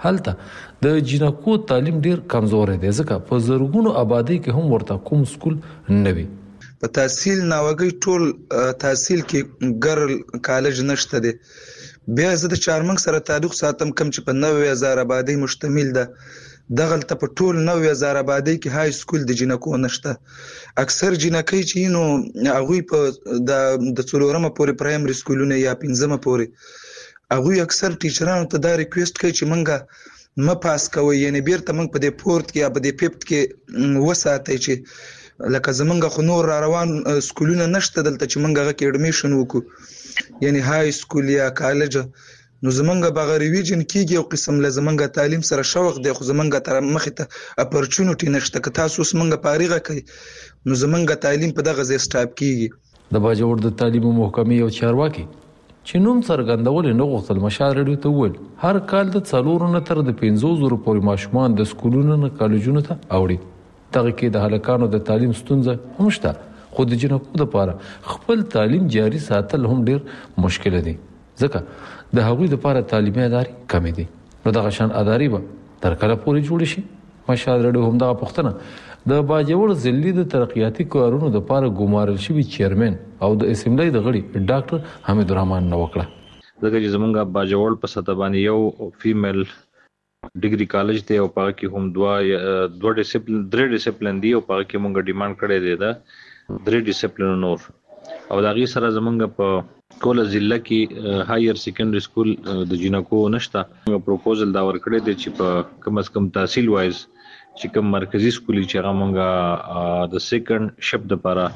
Speaker 24: هلته د جنکو تعلیم ډیر کمزور دی ځکه په زرګونو آبادی کې هم ورته کوم سکول نه وي.
Speaker 26: په تحصیل ناوګي ټول تحصیل کې ګرل کالج نشته دی. بیا زه د چارمن سره تعلق ساتم کم چې په 90,000 آبادی مشتمل ده. دغلته په ټول 90,000 آبادی کې های سکول د جنکو نشته. اکثر جنکۍ چې نو هغه په د څلورمه پورې پرایمري سکولونه یا پنځمه پورې هغه اکثر ټیچرانو ته دا ریکوست کوي چې منګه ما پاس کوي یعنی بیرته منګ په دې پورت کې یا په دې پیپت کې وساتای چې لکه زمونږ خو نور روان سکولونه نشته دلته چې منګه کې اډمیشن وکړو یعنی های سکول یا کالج نو زمونږ به ریویژن کیږي او قسم لزمونږ تعلیم سره شوق دی خو زمونږ تر مخې ته اپورچونټی نشته که تاسو اوس مونږ پاریغه کوي نو زمونږ تعلیم په دغه ځای سټاپ کیږي
Speaker 24: د باجوړ د تعلیم محکمې یو چارواکي چې نوم څرګندول نه غوښتل مشال رادیو ته وویل هر کال د 4 نه تر د 500 پورې ماشومان د سکولونو نه کالجونو ته اوړي دغه کې د هلکانو د تعلیم ستونزه هم شته خو د جنکو لپاره خپل تعلیم جاري ساتل هم ډیر مشکل دي ځکه د هغوی لپاره تعلیمي ادارې کمې دي نو دغه شان ادارې به تر کله پورې جوړ شي مشال رادیو هم دغه پوښتنه د باجوړ ضلعي د ترقیاتي کارونو لپاره ګمارل شوی چیرمن او د اسمبلی د غړي ډاکټر حمید الرحمن نو وکړه
Speaker 4: دغه چې زمونږ باجوړ په سطح باندې یو فیمیل ډیګري کالج دی او په کې هم دوه ډیسپلین درې ډیسپلین دی او په کې مونږ ډیماند کړی دی دا درې ډیسپلین نور او دا غي سره زمونږ په ټول ضلع کې هایر سیکنډري سکول د جنکو نشته پروپوزل دا ورکړی دی چې په کم از کم تحصیل وایز چې کوم مرکزی سکولي چې هغه مونږه د سیکنډ شپ د لپاره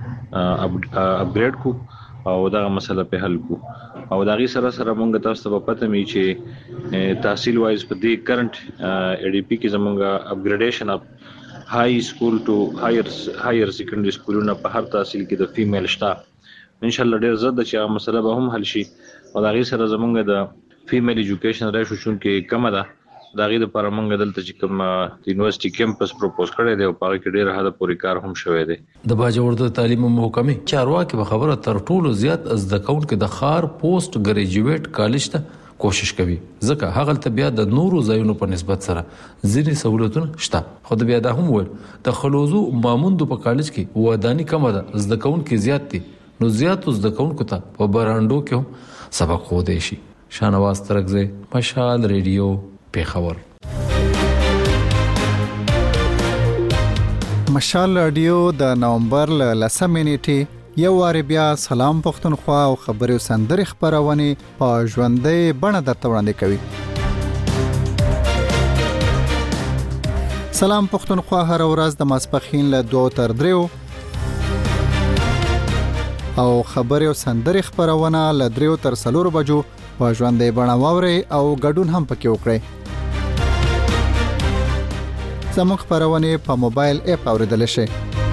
Speaker 4: اپګریډ کو او دا مسله په حل کو او دا غي سره مونږ تاسو ته پته می چې تحصیل وایز په دې کرنٹ ای ډی پی کې زمونږه اپګریډیشن اپ های سکول ټو هایر سیکنډري سکولونه په هر تحصیل کې د فیمیل شته ان شاء الله ډیر زړه چې مسله به هم حل شي او دا غي سره زمونږ د فیمیل ایجوکیشن ریشو شون کې کم ده دا غي د پر مونږ دلته چې کوم د یونیورسيټي کیمپس پروپوز کړی دی او په کې ډیر حد پورې کار هم شوی دی
Speaker 24: د باجوړ د تعلیم محکمې چارواکي به خبره تر ټولو زیات زده کوونکو د خار پوسټ ګریجویټ کالج ته کوشش کوي ځکه هغه ته بیا د نورو ځایونو په نسبت سره ځینې سہولتونه شته خو د بیا د هم ول د خلوزو ماموندو په کالج کې ودانی کم ده زده کوونکو زیات دي نو زیات زده کوونکو ته په براندو کې هم سبق خو دی شي شانواز ترګزه مشال ریډیو پیښور
Speaker 8: مشال رادیو د نومبر ل 10 نیټه یو وار بیا سلام پښتونخوا او خبري سندري خبرونه په ژوندۍ بڼه درته وړاندې کوي. سلام پښتونخوا هر ورځ د ماسپخین له 2 تر 3 او خبري سندري خبرونه له 3 تر 4 بجو په ژوندۍ بڼه واوري او ګډون هم پکې وکړي. زموږ خبرونه په موبایل اپ اوریدل شي.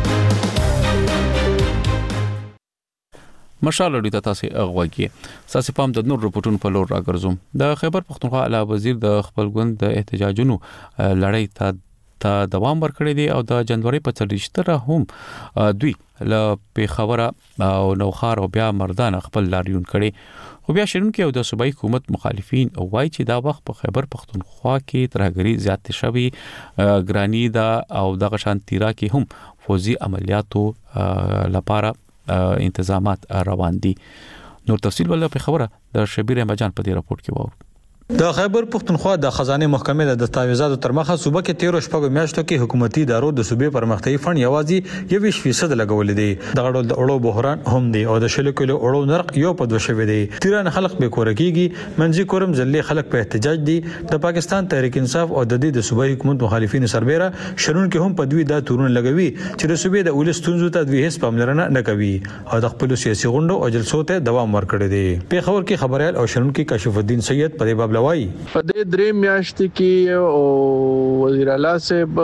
Speaker 1: مشال لري تاسو اغواږي ساسي پام د نور رپورټونو په لور راګرځوم د خیبر پختونخوا اعلی وزیر د خپل ګوند د احتجاجونو لړۍ ته دوام ورکړی دی او د جنوري په 30 هم دوی له پیښور او نوخار او بیا مردان خپل لاریون کړي خو بیا شرونکو او د صوبایي حکومت مخالفین وایي چې دا وخت په خیبر پختونخوا کې ترهګری زیات شوی ګرانی دا او د غشان تیرا کې هم فوزي عملیاتو لپاره انتظامات روان دي نور تفصیل ول په خبره د شبیر احمدجان په دې راپورټ کې وو
Speaker 12: د خیبر پختونخوا د خزانه محکمې د دستاویزاتو تر مخه صوبه کې 13 شپږ میاشتو کې حکومتي ادارو د صوبې پرمختیايي فند یوازې 20% لګولې دي دغه ډول د اړو بحران هم دي او د شلو کلو اړو نرخ یو په 2 شوی دی تیران خلک به کورکیږي منځي کورم ځلې خلک په احتجاج دي د پاکستان تحریک انصاف او د دې د صوبایي حکومت مخالفین سربېره شرون کې هم په دوی د تورون لګوي چې د صوبې د اولس تونزو ته دوی هیڅ پاملرنه نه کوي او د خپل سیاسي غونډو او جلسو ته دوام ورکړي دي په خبر کې خبريال او شرون کې کاشف الدین سید په باب لوي
Speaker 9: په دې درې میاشتې کې او وزیر اعلی صاحب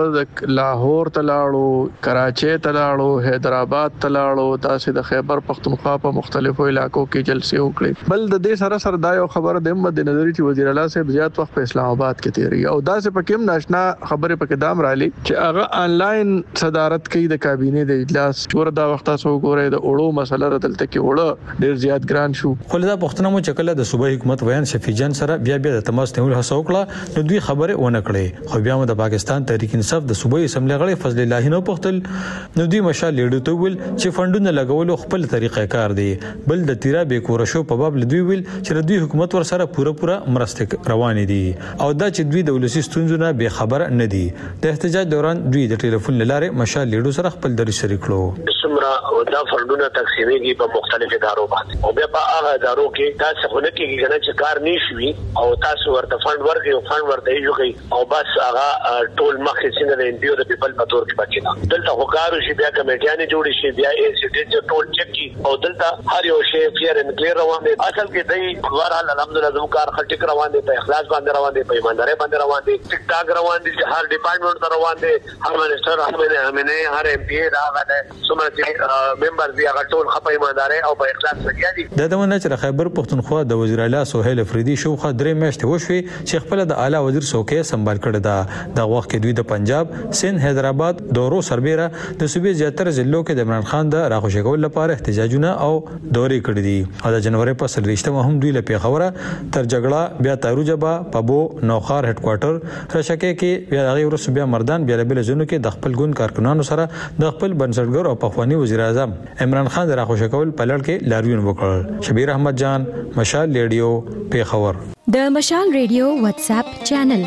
Speaker 9: د لاهور تلاړو کراچي تلاړو حیدرآباد تلاړو تاسو د خیبر پختونخوا په مختلفو علاقو کې جلسې وکړي بل د دې سره دا یو خبره د مد نظر چې وزیر اعلی صاحب زیات وخت په اسلام آباد کې تیری او دا څه پکې ناشنا خبره پکې دام رالي چې هغه انلاین صدارت کوي د کابینه د اجلاس وردا وخت تاسو ګورئ د اړو مسله دلته کې وړه ډیر زیات ګران شو
Speaker 12: خو دا پښتنه مو چکله د صوبایي حکومت ویان شفیع جان سره بیا د تماس نیول هڅه وکړه نو دوی خبره ونه کړې خو بیا د پاکستان تحریک انصاف د صوبایي اسمبلی غړي فضل الله نو پختل نو دوی مشال لیډو ته ویل چې فندونه لګول خپل طریقې کار دی بل د تیرا به کور شو په باب دوی ویل چې دوی حکومت ور سره پوره مرسته روان دي او دا چې دوی د ولسی ستونزونه به خبر نه دي د احتجاج دوران دوی د ټلیفون لاره مشال لیډو سره خپل درې شریک کړو
Speaker 10: سمرا دا فندونه تقسیمېږي په مختلفو ادارو باندې او بیا په هغه ادارو کې دا څه خونه کې چې کار نشوي او تاسو ورته فند ورکړي او فند ورته یو کوي او بس هغه ټول مخکې څنګه د انډیو د پیپل په تور کې بچینا دلته وکړو شي بیا کمیټیانه جوړي شي بیا انسټیټیوټ ټول چک کی او دلته هر یو شی فیر ان کلیر روان دي اصل کې دای ورحال الحمدلله زموږ کار خټک روان دي په اخلاص باندې روان دي په ایمانداري باندې روان دي ټیک ټاک روان دي هر ډپارټمنټ ته روان دي هر منسټر هر ایم پی راغله څومره ممبر دي هغه ټول خپه ایمانداري او په اخلاص لګیا دي
Speaker 12: د دمنه چې خیبر پښتونخوا د وزیر اعلی سہیل افریدي شوخه درې میاشتې وشوي چې خپل د اعلی وزیر څوکۍ سمبال کړی دا د وخت کې دوی د پنجاب سند حیدرآباد دورو سربېره د صوبې زیاتره ضلعو کې د عمران خان د راخوشي کول لپاره احتجاجونه او دورې کړې دي او د جنوري په 23 هم دوی له پیښوره تر جګړه بیا تاروجبا پبو نوخار هډ کوارټر رشکه کې بیا هغه ورس بیا مردان بیا بل ځونو کې د خپل ګوند کارکونانو سره د خپل بنسټګر او پخوانی وزیر اعظم عمران خان د راخوشي کول په لړ کې لاریون وکړ. شبیر احمد جان، مشال ریډیو، پیښور.
Speaker 11: د مشال ریډیو واتس اپ چینل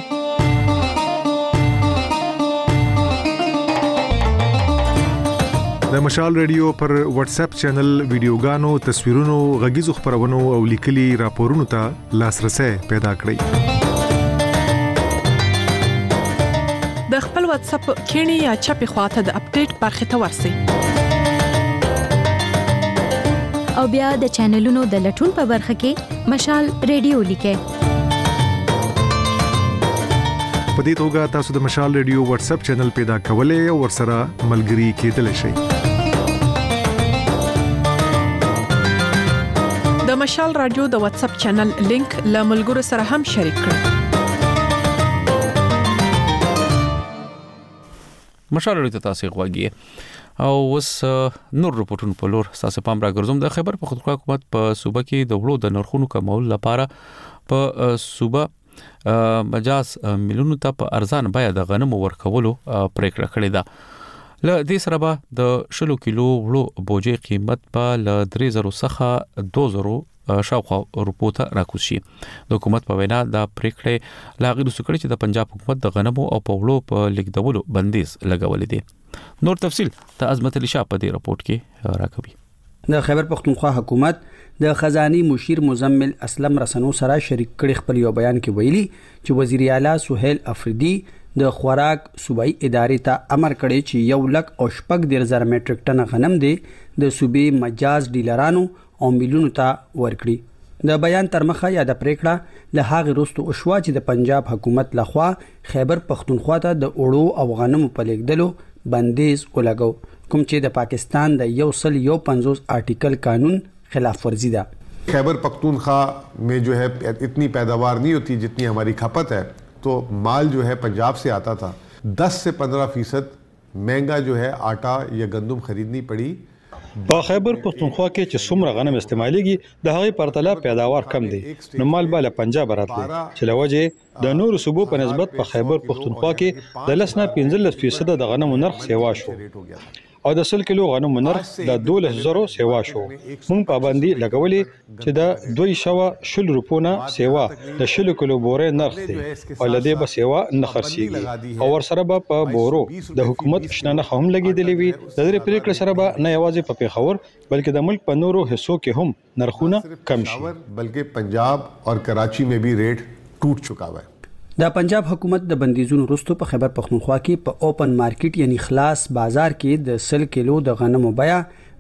Speaker 13: د مشال ریډیو پر واتس اپ چینل ویډیوګانو، تصویرونو، غږیزو خبرونو او لیکلي راپورونو ته لاسرسي پیدا کړئ.
Speaker 14: د خپل واتس اپ کینی یا چپی خواته د اپډیټ برخه ته ورسئ.
Speaker 11: او بیا د چینلونو د لټون په برخه کې مشال ریډیو لیکئ.
Speaker 13: په دې توګه تاسو د مشال ریډیو واتس اپ چینل پیدا کولای او ورسره ملګري کېدلی شئ.
Speaker 14: د مشال رادیو د واتس اپ چینل لینک له ملګرو سره هم شریک کړئ.
Speaker 1: مشال ریډیو تاسو غواړئ او وس نور رپورټونو په لور تاسو پام راګرځوم. د خیبر پختونخوا حکومت په صوبه کې د وړو د نرخونو کمول لپاره په صوبه مجاز ملیونو ته په ارزان بیه د غنمو ورکولو پریکړه کړې ده. ل دې سره به د 10 کیلو وړو بوجي قیمت په ل 3000 څخه 2000 شاوخوا روپو ته راکوز شي. د حکومت په وینا دا پریکړه لاغې رسوکړي چې د پنجاب حکومت د غنمو او په وړو په لیکدولو بندیز لګولې دي. نور تفصيل ته عظمت علي شاه په دې رپورت کې راکوي.
Speaker 16: د خیبر پختونخوا حکومت د خزاني مشیر مزمل اسلم رسنو سره شریک کړي خپل یو بیان کې ویلي چې وزیر اعلی سہیل افریدي د خوراک صوبایي ادارې ته امر کړی چې 1,40,000 میټریک ټن غنم دی د صوبې مجاز ډیلرانو او میلونو ته ورکړي. د بیان تر مخه یا د پریکړه له هغه وروسته او شوا چې د پنجاب حکومت لخوا خیبر پختونخوا ته د اوړو او غنمو په لیکدلو بندیز ولګو، کوم چې د پاکستان د 150 آرټیکل قانون خلاف ورزی ده.
Speaker 17: खैबर पख्तूनख्वा में जो है इतनी पैदावार नहीं होती जितनी हमारी खपत है, तो माल जो है पंजाब से आता था. 10 से 15% महंगा जो है आटा या गंदम खरीदनी पड़ी.
Speaker 12: په خیبر پختونخوا کې چې څومره غنم استعمالېږي د هغې پرتله پیداوار کم دی، نو مال به له پنجاب راتلی چې له وجې د نورو صوبو په نسبت په خیبر پختونخوا کې د 10 نه 15% د غنمو نرخ سیوا شو او د 100 کیلو غنمو نرخ د 12,000 سیوا شو. مونږ پابندي لګولې چې د 210 روپو نه سیوا د 100 کیلو بورې نرخ دی او لدې به سیوا نه خرڅيږي او ورسره به په بورو د حکومت شننه هم لګیدلې وي. د دې پریکړې سره به نه یوازې په پیښور بلکې د ملک په نورو حصو کې هم نرخونه کم شي،
Speaker 17: بلکې پنجاب او کراچي में भी रेट टूट चुका है.
Speaker 16: د پنجاب حکومت د بندیزونو وروسته په خیبر پختونخوا کې په اوپن مارکیټ یعنی خلاص بازار کې د 100 کیلو د غنمو بیه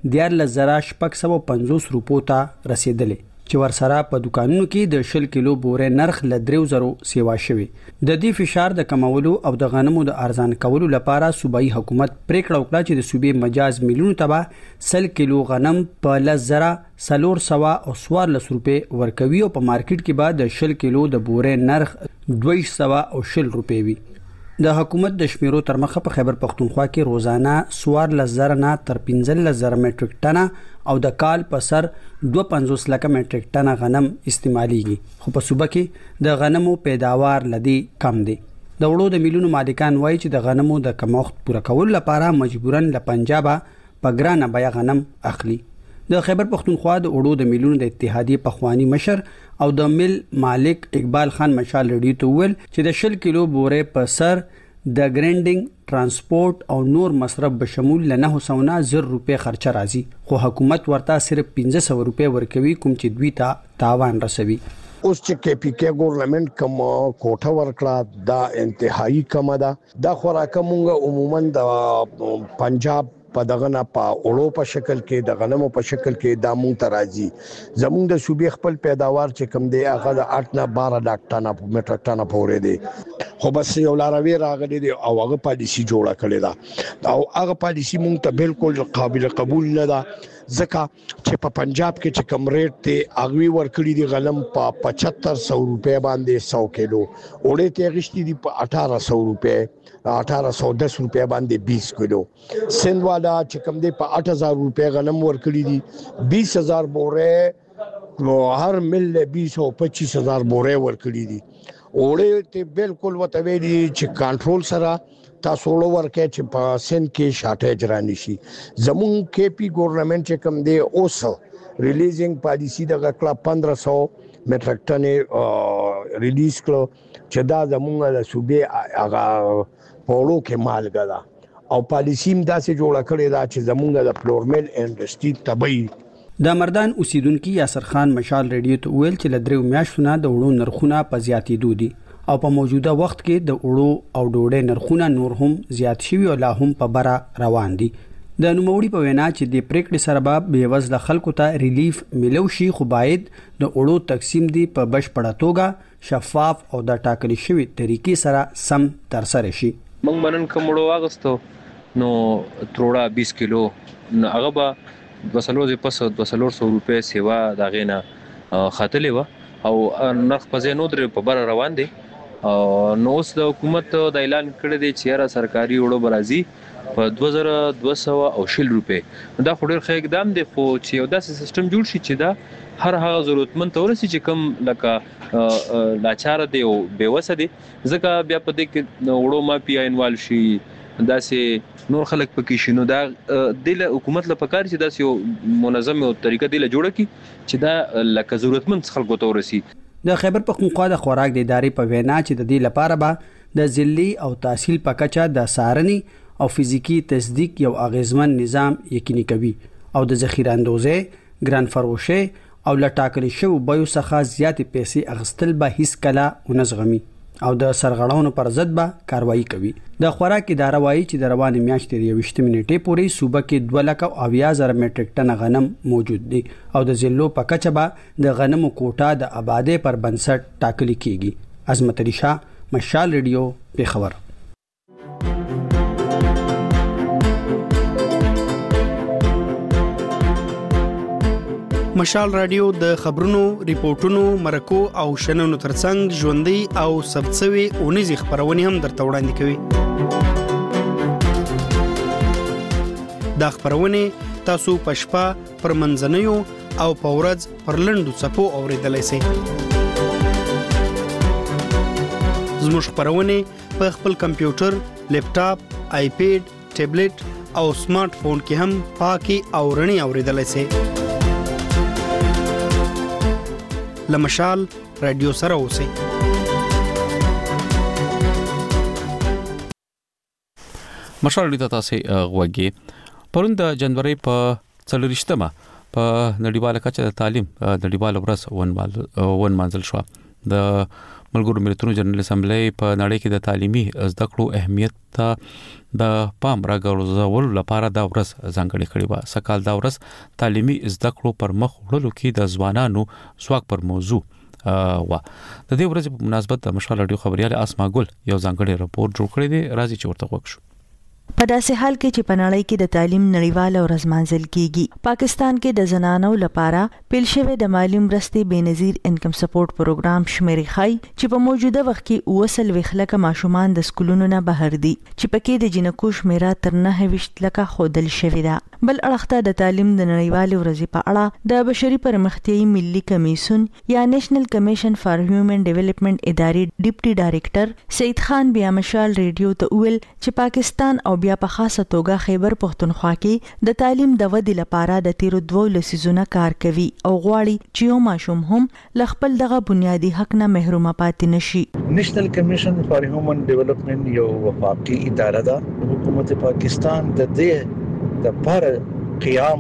Speaker 16: 14,650 روپو ته رسیدلې چې ورسره په دکانونو کې د 100 کیلو بورې نرخ ل 3,000 سیوا شوی. د دې فشار د کمولو او د غنمو د ارزان کولو لپاره صوبایي حکومت پریکړه وکړه چې د صوبې مجاز میلیونو ته 100 کیلو غنم په 10,400 او 1400 روپے ورکوي او په مارکیټ کې بعد د 100 کیلو د بورې نرخ 220 روپے وي. د حکومت د شمیرو تر مخه په خیبر پختونخوا کې روزانه 14,000 نه تر 15,000 میټریک ټن او د کال په سر 250 لک میټریک ټن غنم استعماليږي، خو په صوبه کې د غنمو پیداوار لدی کم دی. د وړو د میلیونو مالکان وایي چې د غنمو د کمښت پوره کولو لپاره مجبورن له پنجاب په ګرانه بیه غنم اخلي. د خیبر پختونخوا د وړو د میلیونو د اتحادیې پخوانی مشر او د مل مالک اقبال خان مشال ریډیو ته ویل چې د 100 کیلو بورې په سر د ګرینډینګ، ترانسپورت او نور مصرف به شمول ل 900 روپے خرچه راځي، خو حکومت ورته صرف 1500 روپے ورکوي کوم چې دوی ته تاوان رسوي.
Speaker 15: اوس چې کې پی کې ګورنمنت کوم کوټه ورکړه دا انتهایی کم ده. دا خوراک مونږ عموما د پنجاب په دغه نه په اورو په شکل کې د غنمو په شکل کې د مونږ ترازی زمونږ د صوبې خپل پیداوار چې کم دی هغه د 8 نه 12 لاک ټنه میټریک ټنه پورې دی. خو بس یو لاروی راغلی دی او هغه پالیسی جوړه کړې ده او هغه پالیسی مونږ ته بالکل قابل قبول نه ده ځکه چې په پنجاب کې چې کم ریټ ته اغوي ورکړي دي غنم په 7500 روپے باندې 100 کیلو وړې ته غشتي دي په 1800 روپے 1810 روپے باندې 20 کیلو. سند والا چې کم دی په 8000 روپے غنم ورکړي دي 20000 بوره نو هر مل 20 او 25000 بوره ورکړي دي. وړې ته بالکل وته ویلي چې کنټرول سره تاسو ورکه چې په سند کې شارټیج رانی شي. زمون کې پی ګورنمنت چې کوم دی اوس ریلیزینګ پالیسی د غکړه 1500 میټریک ټن ریلیز کړو چې دا زمونږ د صوبې هغه پورو کې مالګه ده او پالیسی هم داسې جوړه کړې ده چې زمونږ د فلورمل انډستری تبعی.
Speaker 16: د مردان اوسیدونکو یاسر خان مشال ریډیو ته ویل چې لدریو میاشتونه د وړو نرخونه په زیاتېدو دي او په موجوده وخت کې د وړو او ډوډۍ نرخونه نور هم زیات شوي او لا هم په بره روان دي. د نوموړي په وینا چې د پریکړې سره به بېوزله خلکو ته ریلیف ملو شي خو باید د وړو تقسیم دی په بشپړه توګه شفاف او د ټاکلي شوي طریقې سره سم ترسره شي.
Speaker 18: موږ منن کوم وړو واغستو نو تروړه 20 کیلو نو هغه به 200 روپے سیوا دا غینا خاتلې و او نرخ په ځای نو درې په بره روان دي. نو اوس د حکومت د اعلان کړی دی چې را سرکاري وړو برازي په 2200 روپے. دا خو ډیر ښه اقدام دی خو چې یو داسې سیستم جوړ شي چې دا هر هغه ضرورتمند ته ورسي چې کم لکه لاچار دی او بیوسه دی ځکه بیا په دې کې وړو مافیا انوالو شي داسې نور خلک پکې شي. نو دا د حکومت لپاره پکار چې داسې یو منظم او طریقه دی جوړه کی چې دا لکه ضرورتمند خلکو ته ورسي.
Speaker 16: د خیبر پختونخوا د خوراک د ادارې په وینا چې د دې لپاره به د ضلعي او تحصیل په کچه د سارني او فزیکی تصدیق یو اغیزمن نظام یقیني کوي او د ذخیره اندوزې ګران فروشه او لټاکل شو بيو څخه زیاتې پیسې اغستل به هیڅ کله ونزغمي او د سرغړونو پر ضد به کاروایی کوي. د خوراک اداره وايي چې د روان میاشتې 28 منټې پورې صوبه کې 2,00,000 میټریک ټن غنم موجود دي او د ضلعو په کچه به د غنمو کوټه د آبادی پر بنسټ ټاکل کیږي. عظمت علي شاه مشال ریډیو پیښور.
Speaker 19: مشال رادیو د خبرونو، ریپورتونو، مرکو او شننو ترڅنګ ژوندۍ او ثبتسوي اونیزي خبرونه هم درته وړاندې کوي. دا خبرونه تاسو په شپه پر منځنیو او په ورځ پر لنډو څپو اوریدلای شئ. زموږ خبرونه په خپل کمپیوټر، لیپټاپ، آیپیډ، ټابلیټ او سمارټ فون کې هم پاکي او رڼي اوریدلای شئ. لمشال رادیو سره اوسئ.
Speaker 1: مشال ریډیو تاسو غوږی پرون د جنوري په 24مه په نړیواله کچه د تعلیم نړیواله ورځ ونمانځل شو. د ملګرو ملتونو جنرال اسمبلی په نړۍ کې د تعلیمي زده کړو اهمیت ته د پام راغورځولو لپاره دا ورځ ځانګړې کړې و. سکهال دا ورځ تعلیمي زده کړو پر مخ وړلو کې د ځوانانو ځواک پر موضوع و. د دې ورځې په مناسبت د مشال رادیو خبريال اسما ګل یو ځانګړی راپور جوړ کړی دی. راځي چې ورته وښیو.
Speaker 20: په داسې حال کې چې په نړۍ کې د تعلیم نړیواله ورځ مانځل کیږي، پاکستان کې د زنانو لپاره پیل شوی د مالی مرستې بېنظیر انکم سپورټ پروګرام شمیرې ښایي چې په موجوده وخت کې 29 لکه ماشومان د سکولونو نه بهر دي چې پکې د جنکو شمیره تر 29 لکه ښودل شوې ده. بل اړخته د تعلیم د نړیوالې ورځې په اړه د بشري پرمختیايي ملي کمیسیون یا نېشنل کمیشن فار هیومن ډیولپمنٹ ادارې ډیپټي ډایریکټر سید خان بیا مشال ریډیو ته ویل چې پاکستان او بیا په خاصه توګه خیبر پختونخوا کې د تعلیم د ودې لپاره د تیرو 2 لسیزونو کار کوي او غواړي چې یو ماشوم هم ل خپل دغه بنیادی حق نه محروم پاتې نشي.
Speaker 21: نېشنل کمیشن فار هیومن ډیولپمنٹ یو وفاقي اداره ده. حکومت پاکستان د دې د پر قیام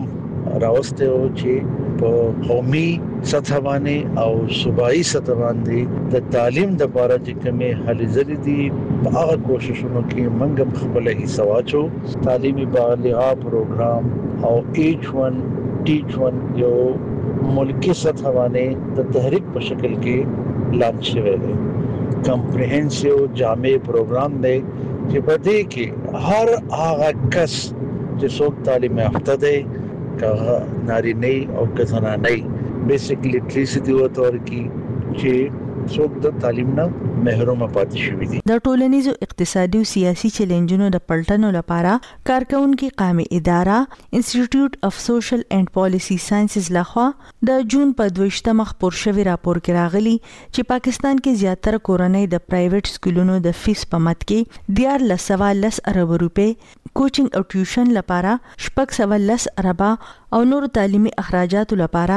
Speaker 21: راوسته او چې په قومي سطح باندې او صوبایي سطح باندې د تعلیم د لپاره چې کومه هلې ځلې دي په هغه کوششونو کې موږ خپل حصہ واچو. تعلیمي بالغا پروګرام او H1 Teach1 یو ملکی سطح باندې د تحریک په شکل کې لانچ شوی دی. کمپریهنسیو جامع پروګرام دی چې په دې کې هر هغه کس چې څوک تعلیم یافته دی که نارینه او که زنانه بیسیک لیټریسي ورته ورکړي چې څوک د تعلیم نه محروم پاتې شوی دي.
Speaker 20: د ټولنیزو اقتصادي او سیاسي چیلنجونو د پلټنو لپاره کارکونکو قومي اداره انسټیټیوټ اف سوشل اینڈ پالیسی ساينسز لخوا د جون په 22 مخ پور شوی راپور کې راغلی چې پاکستان کې زیاتره کورنۍ د پرایویټ سکولونو د فیس په مت کې 1410 ارب روپے کوچینګ او ټیوشن لپاره 610 ارب او نور تعلیمي اخراجات لپاره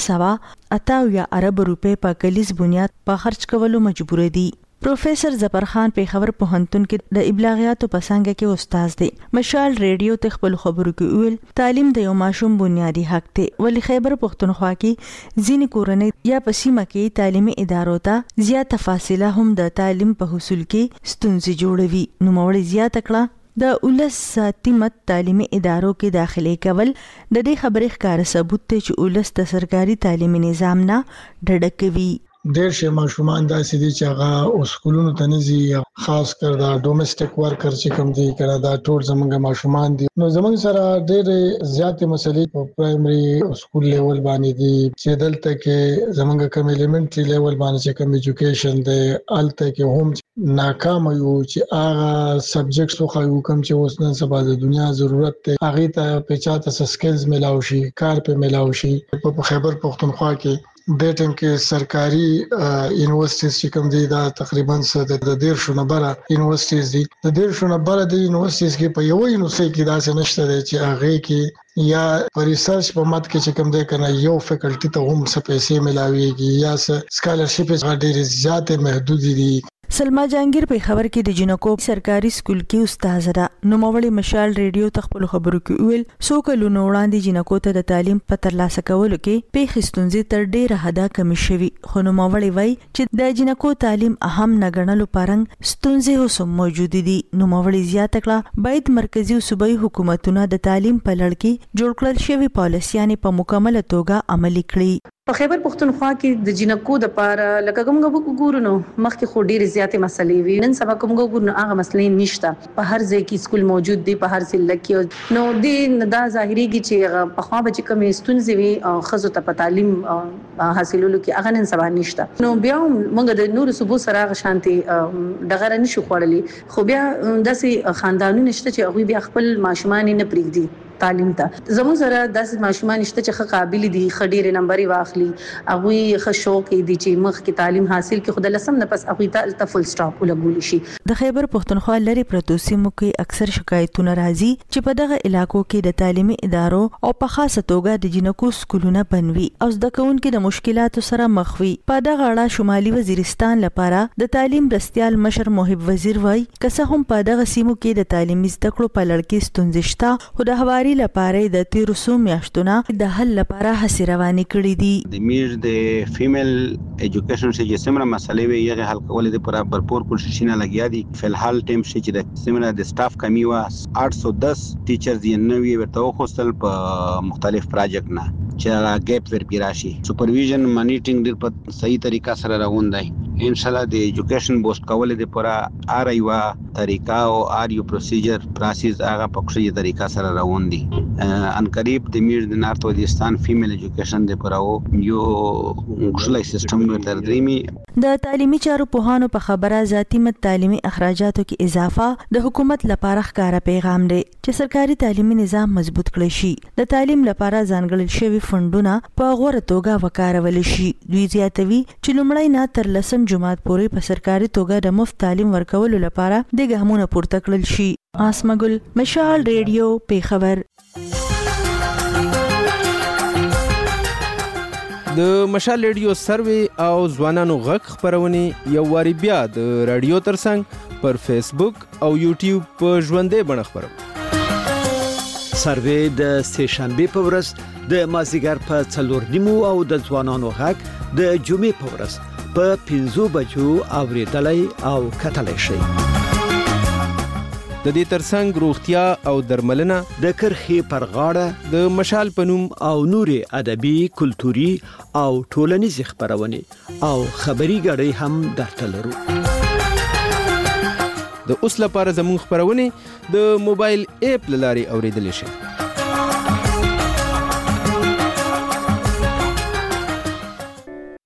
Speaker 20: 800 ارب روپے په کلیز بنیاد په خرج کولو مجبور دي. پروفیسر ظفر خان پیښور پوهنتون کې د ابلاغیاتو په څنګه کې استاد دی. مشال ریډیو ته خپل خبرو کې ویل تعلیم د یو ماشوم بنیادی حق دی، ولی خیبر پښتونخوا کې ځینې کورنۍ یا په سیمه کې تعلیمي ادارو ته زیاته فاصله هم د تعلیم په حصول کې ستونزې جوړوي. نو موړي زیاته کړه د اولس ساتمت تعلیمي ادارو کې داخلي کول د دې خبرې ښکار ثبوت ته چې اولس د سرکاري تعلیمي نظام نه ډډه کوي.
Speaker 2: ډېر شي ماشومان داسې دي چې هغه سکولونو ته نه ځي، خاص کر دا ډومېسټک ورکر چې کوم دي کنه دا ټول زمونږ ماشومان دي. نو زمونږ سره ډېر زیاتې مسلې په پرایمري سکول لیول باندې دي چې دلته کې زمونږ کوم ایلیمنټري لیول باندې چې کوم ایجوکیشن دی الته کې هم ناکام یو چې هغه سبجیکټس خو یو کوم چې اوس نن سبا د دنیا ضرورت دی هغه ته په چاته سکلز ملاوي شي، کار په ملاوي شي. په خیبر پښتونخوا کې د ټیم کې سرکاري یونیورسيټیز چې کوم دي دا تقریبا د 1.5 نمبر یونیورسيټیز دي. د 1.5 نمبر د یونیورسيټیز کې په یو یونیورسيټي کې دا څه نشته چې هغه کې یا پر ریسرچ په مت کې چې کوم دی کنه یو فیکلټي ته هم څه پیسې ملاويږي یا سکالرشپ ډېر زیات محدود دي.
Speaker 20: سلما جهانگیر په خبر کې د جنکو سرکاري سکول کې استاد ده. نو موړي مشال ریډیو ته خپل خبرو کې ویل سو کلونو وړاندې جنکو ته د تعلیم په ترلاسه کولو کې په خستونځي تر ډیره حدا کمی شوی، خو نو موړي وای چې د جنکو تعلیم اهم نه ګڼلو پرنګ ستونزې هم موجود دي. نو موړي زیات کړه باید مرکزی او صوبایي حکومتونه د تعلیم په لړ کې جوړ کړل شوی پالیسیانه په مکمل توګه عملي کړي.
Speaker 3: په خیبر پښتونخوا کې د جنکو د پاره لکه کومه وګورو مخکې خو ډېر زیاتې مسلې وي، نن سبا کومه وګورو هغه مسلې نشته. په هر ځای کې سکول موجود دی، په هر ځای کې نو د دا ظاهري کې چې په خوا به کومه ستونزې وي او خزو ته په تعلیم حاصلولو کې هغه نن سبا نشته. نو بیا موږ د نور صوبو سره شانتي دغه نشو خوړلې، خو بیا داسې خاندانونه نشته چې هغه بیا خپل ماشومان نه پریږدي تعلیم ته. زموږ سره داسې ماشومان نشته چې ښه قابل دي، خډيره نمبر واخلي، هغه ښه شوق دي چې مخ کې تعلیم حاصل کړي، خو د لسم نه پس هغه ته فل سټاپ ولګول شي.
Speaker 20: د خیبر پښتونخوا لري پروتو سیمو کې اکثر شکایتونه راځي چې په دغه علاقو کې د تعلیمي ادارو او په خاصه توګه د جنکو سکولونه بنوي او زده کوونکو د مشکلاتو سره مخ وي. په دغه اړه شمالي وزیرستان لپاره د تعلیم رستيال مشر محب وزیر وای کسه هم په دغه سیمو کې د تعلیمي زده کړو په لړ کې ستونزې شته، خو د هواري لپاره د 1300 میاشتونو د حل لپاره هڅې روانې کړې دي.
Speaker 5: د میر د فیمیل ایجوکیشن چې سمره مسلې وي هغه حل کول د پر برپور کوششونه لګیا دي. فلحال ټیم چې د سمره د سټاف کمی و 810 ټیچرز یې نوې ورته خوستل په مختلف پروجیکټ نه چې ګیپ ور پیراشي. سپرویژن مانیټینګ ډېر په صحیح طریقه سره روان دی. ان شاء الله د ایجوکیشن بوست کول د پر ار ایوا طریقه او ار یو پروسیجر پروسیس هغه په کومه طریقه سره روان دي. ان قریب د میر د نارت وزیرستان فیمیل ایجوکیشن د پر یو غوښلای سیستم تر دریمي
Speaker 20: د تعلیمي چارو په هانو په خبره ذاتی مت تعلیمي اخراجاتو کې اضافه د حکومت لپاره ښکارا پیغام دی چې سرکاري تعلیمي نظام مضبوط کړي شي. د تعلیم لپاره ځانګړل شوی فندونه په غوړه توګه وکارول شي. دوی زیاتوي چې لومړی نه تر لسم جماعت پورې په سرکاري توګه د مفت تعلیم ورکولو لپاره د ګامونو پورته کړل شي. آسمګل مشال ریډیو پیښور.
Speaker 6: د مشال ریډیو سروي او ځوانانو غږ خبرونه یو واری بیا د رادیو ترڅنګ پر فیسبوک او یوټیوب په ژوندې بڼه خبرو.
Speaker 4: سروې د سه شنبه په ورځ د مازیګر په 4:30 او د ځوانانو غږ د جمعې په ورځ په 5 بجو اوریدلای او کتلای شي.
Speaker 6: د دې ترڅنګ روغتیا او درملنه
Speaker 4: د کرخې پر غاړه
Speaker 6: د مشال پنوم
Speaker 4: او نورې ادبي، کلتوري او ټولنیز خبرونه او خبري غړي هم درته لرو.
Speaker 6: د اوس لپاره زموږ خبرونه د موبایل اپ لاري اوریدل شي.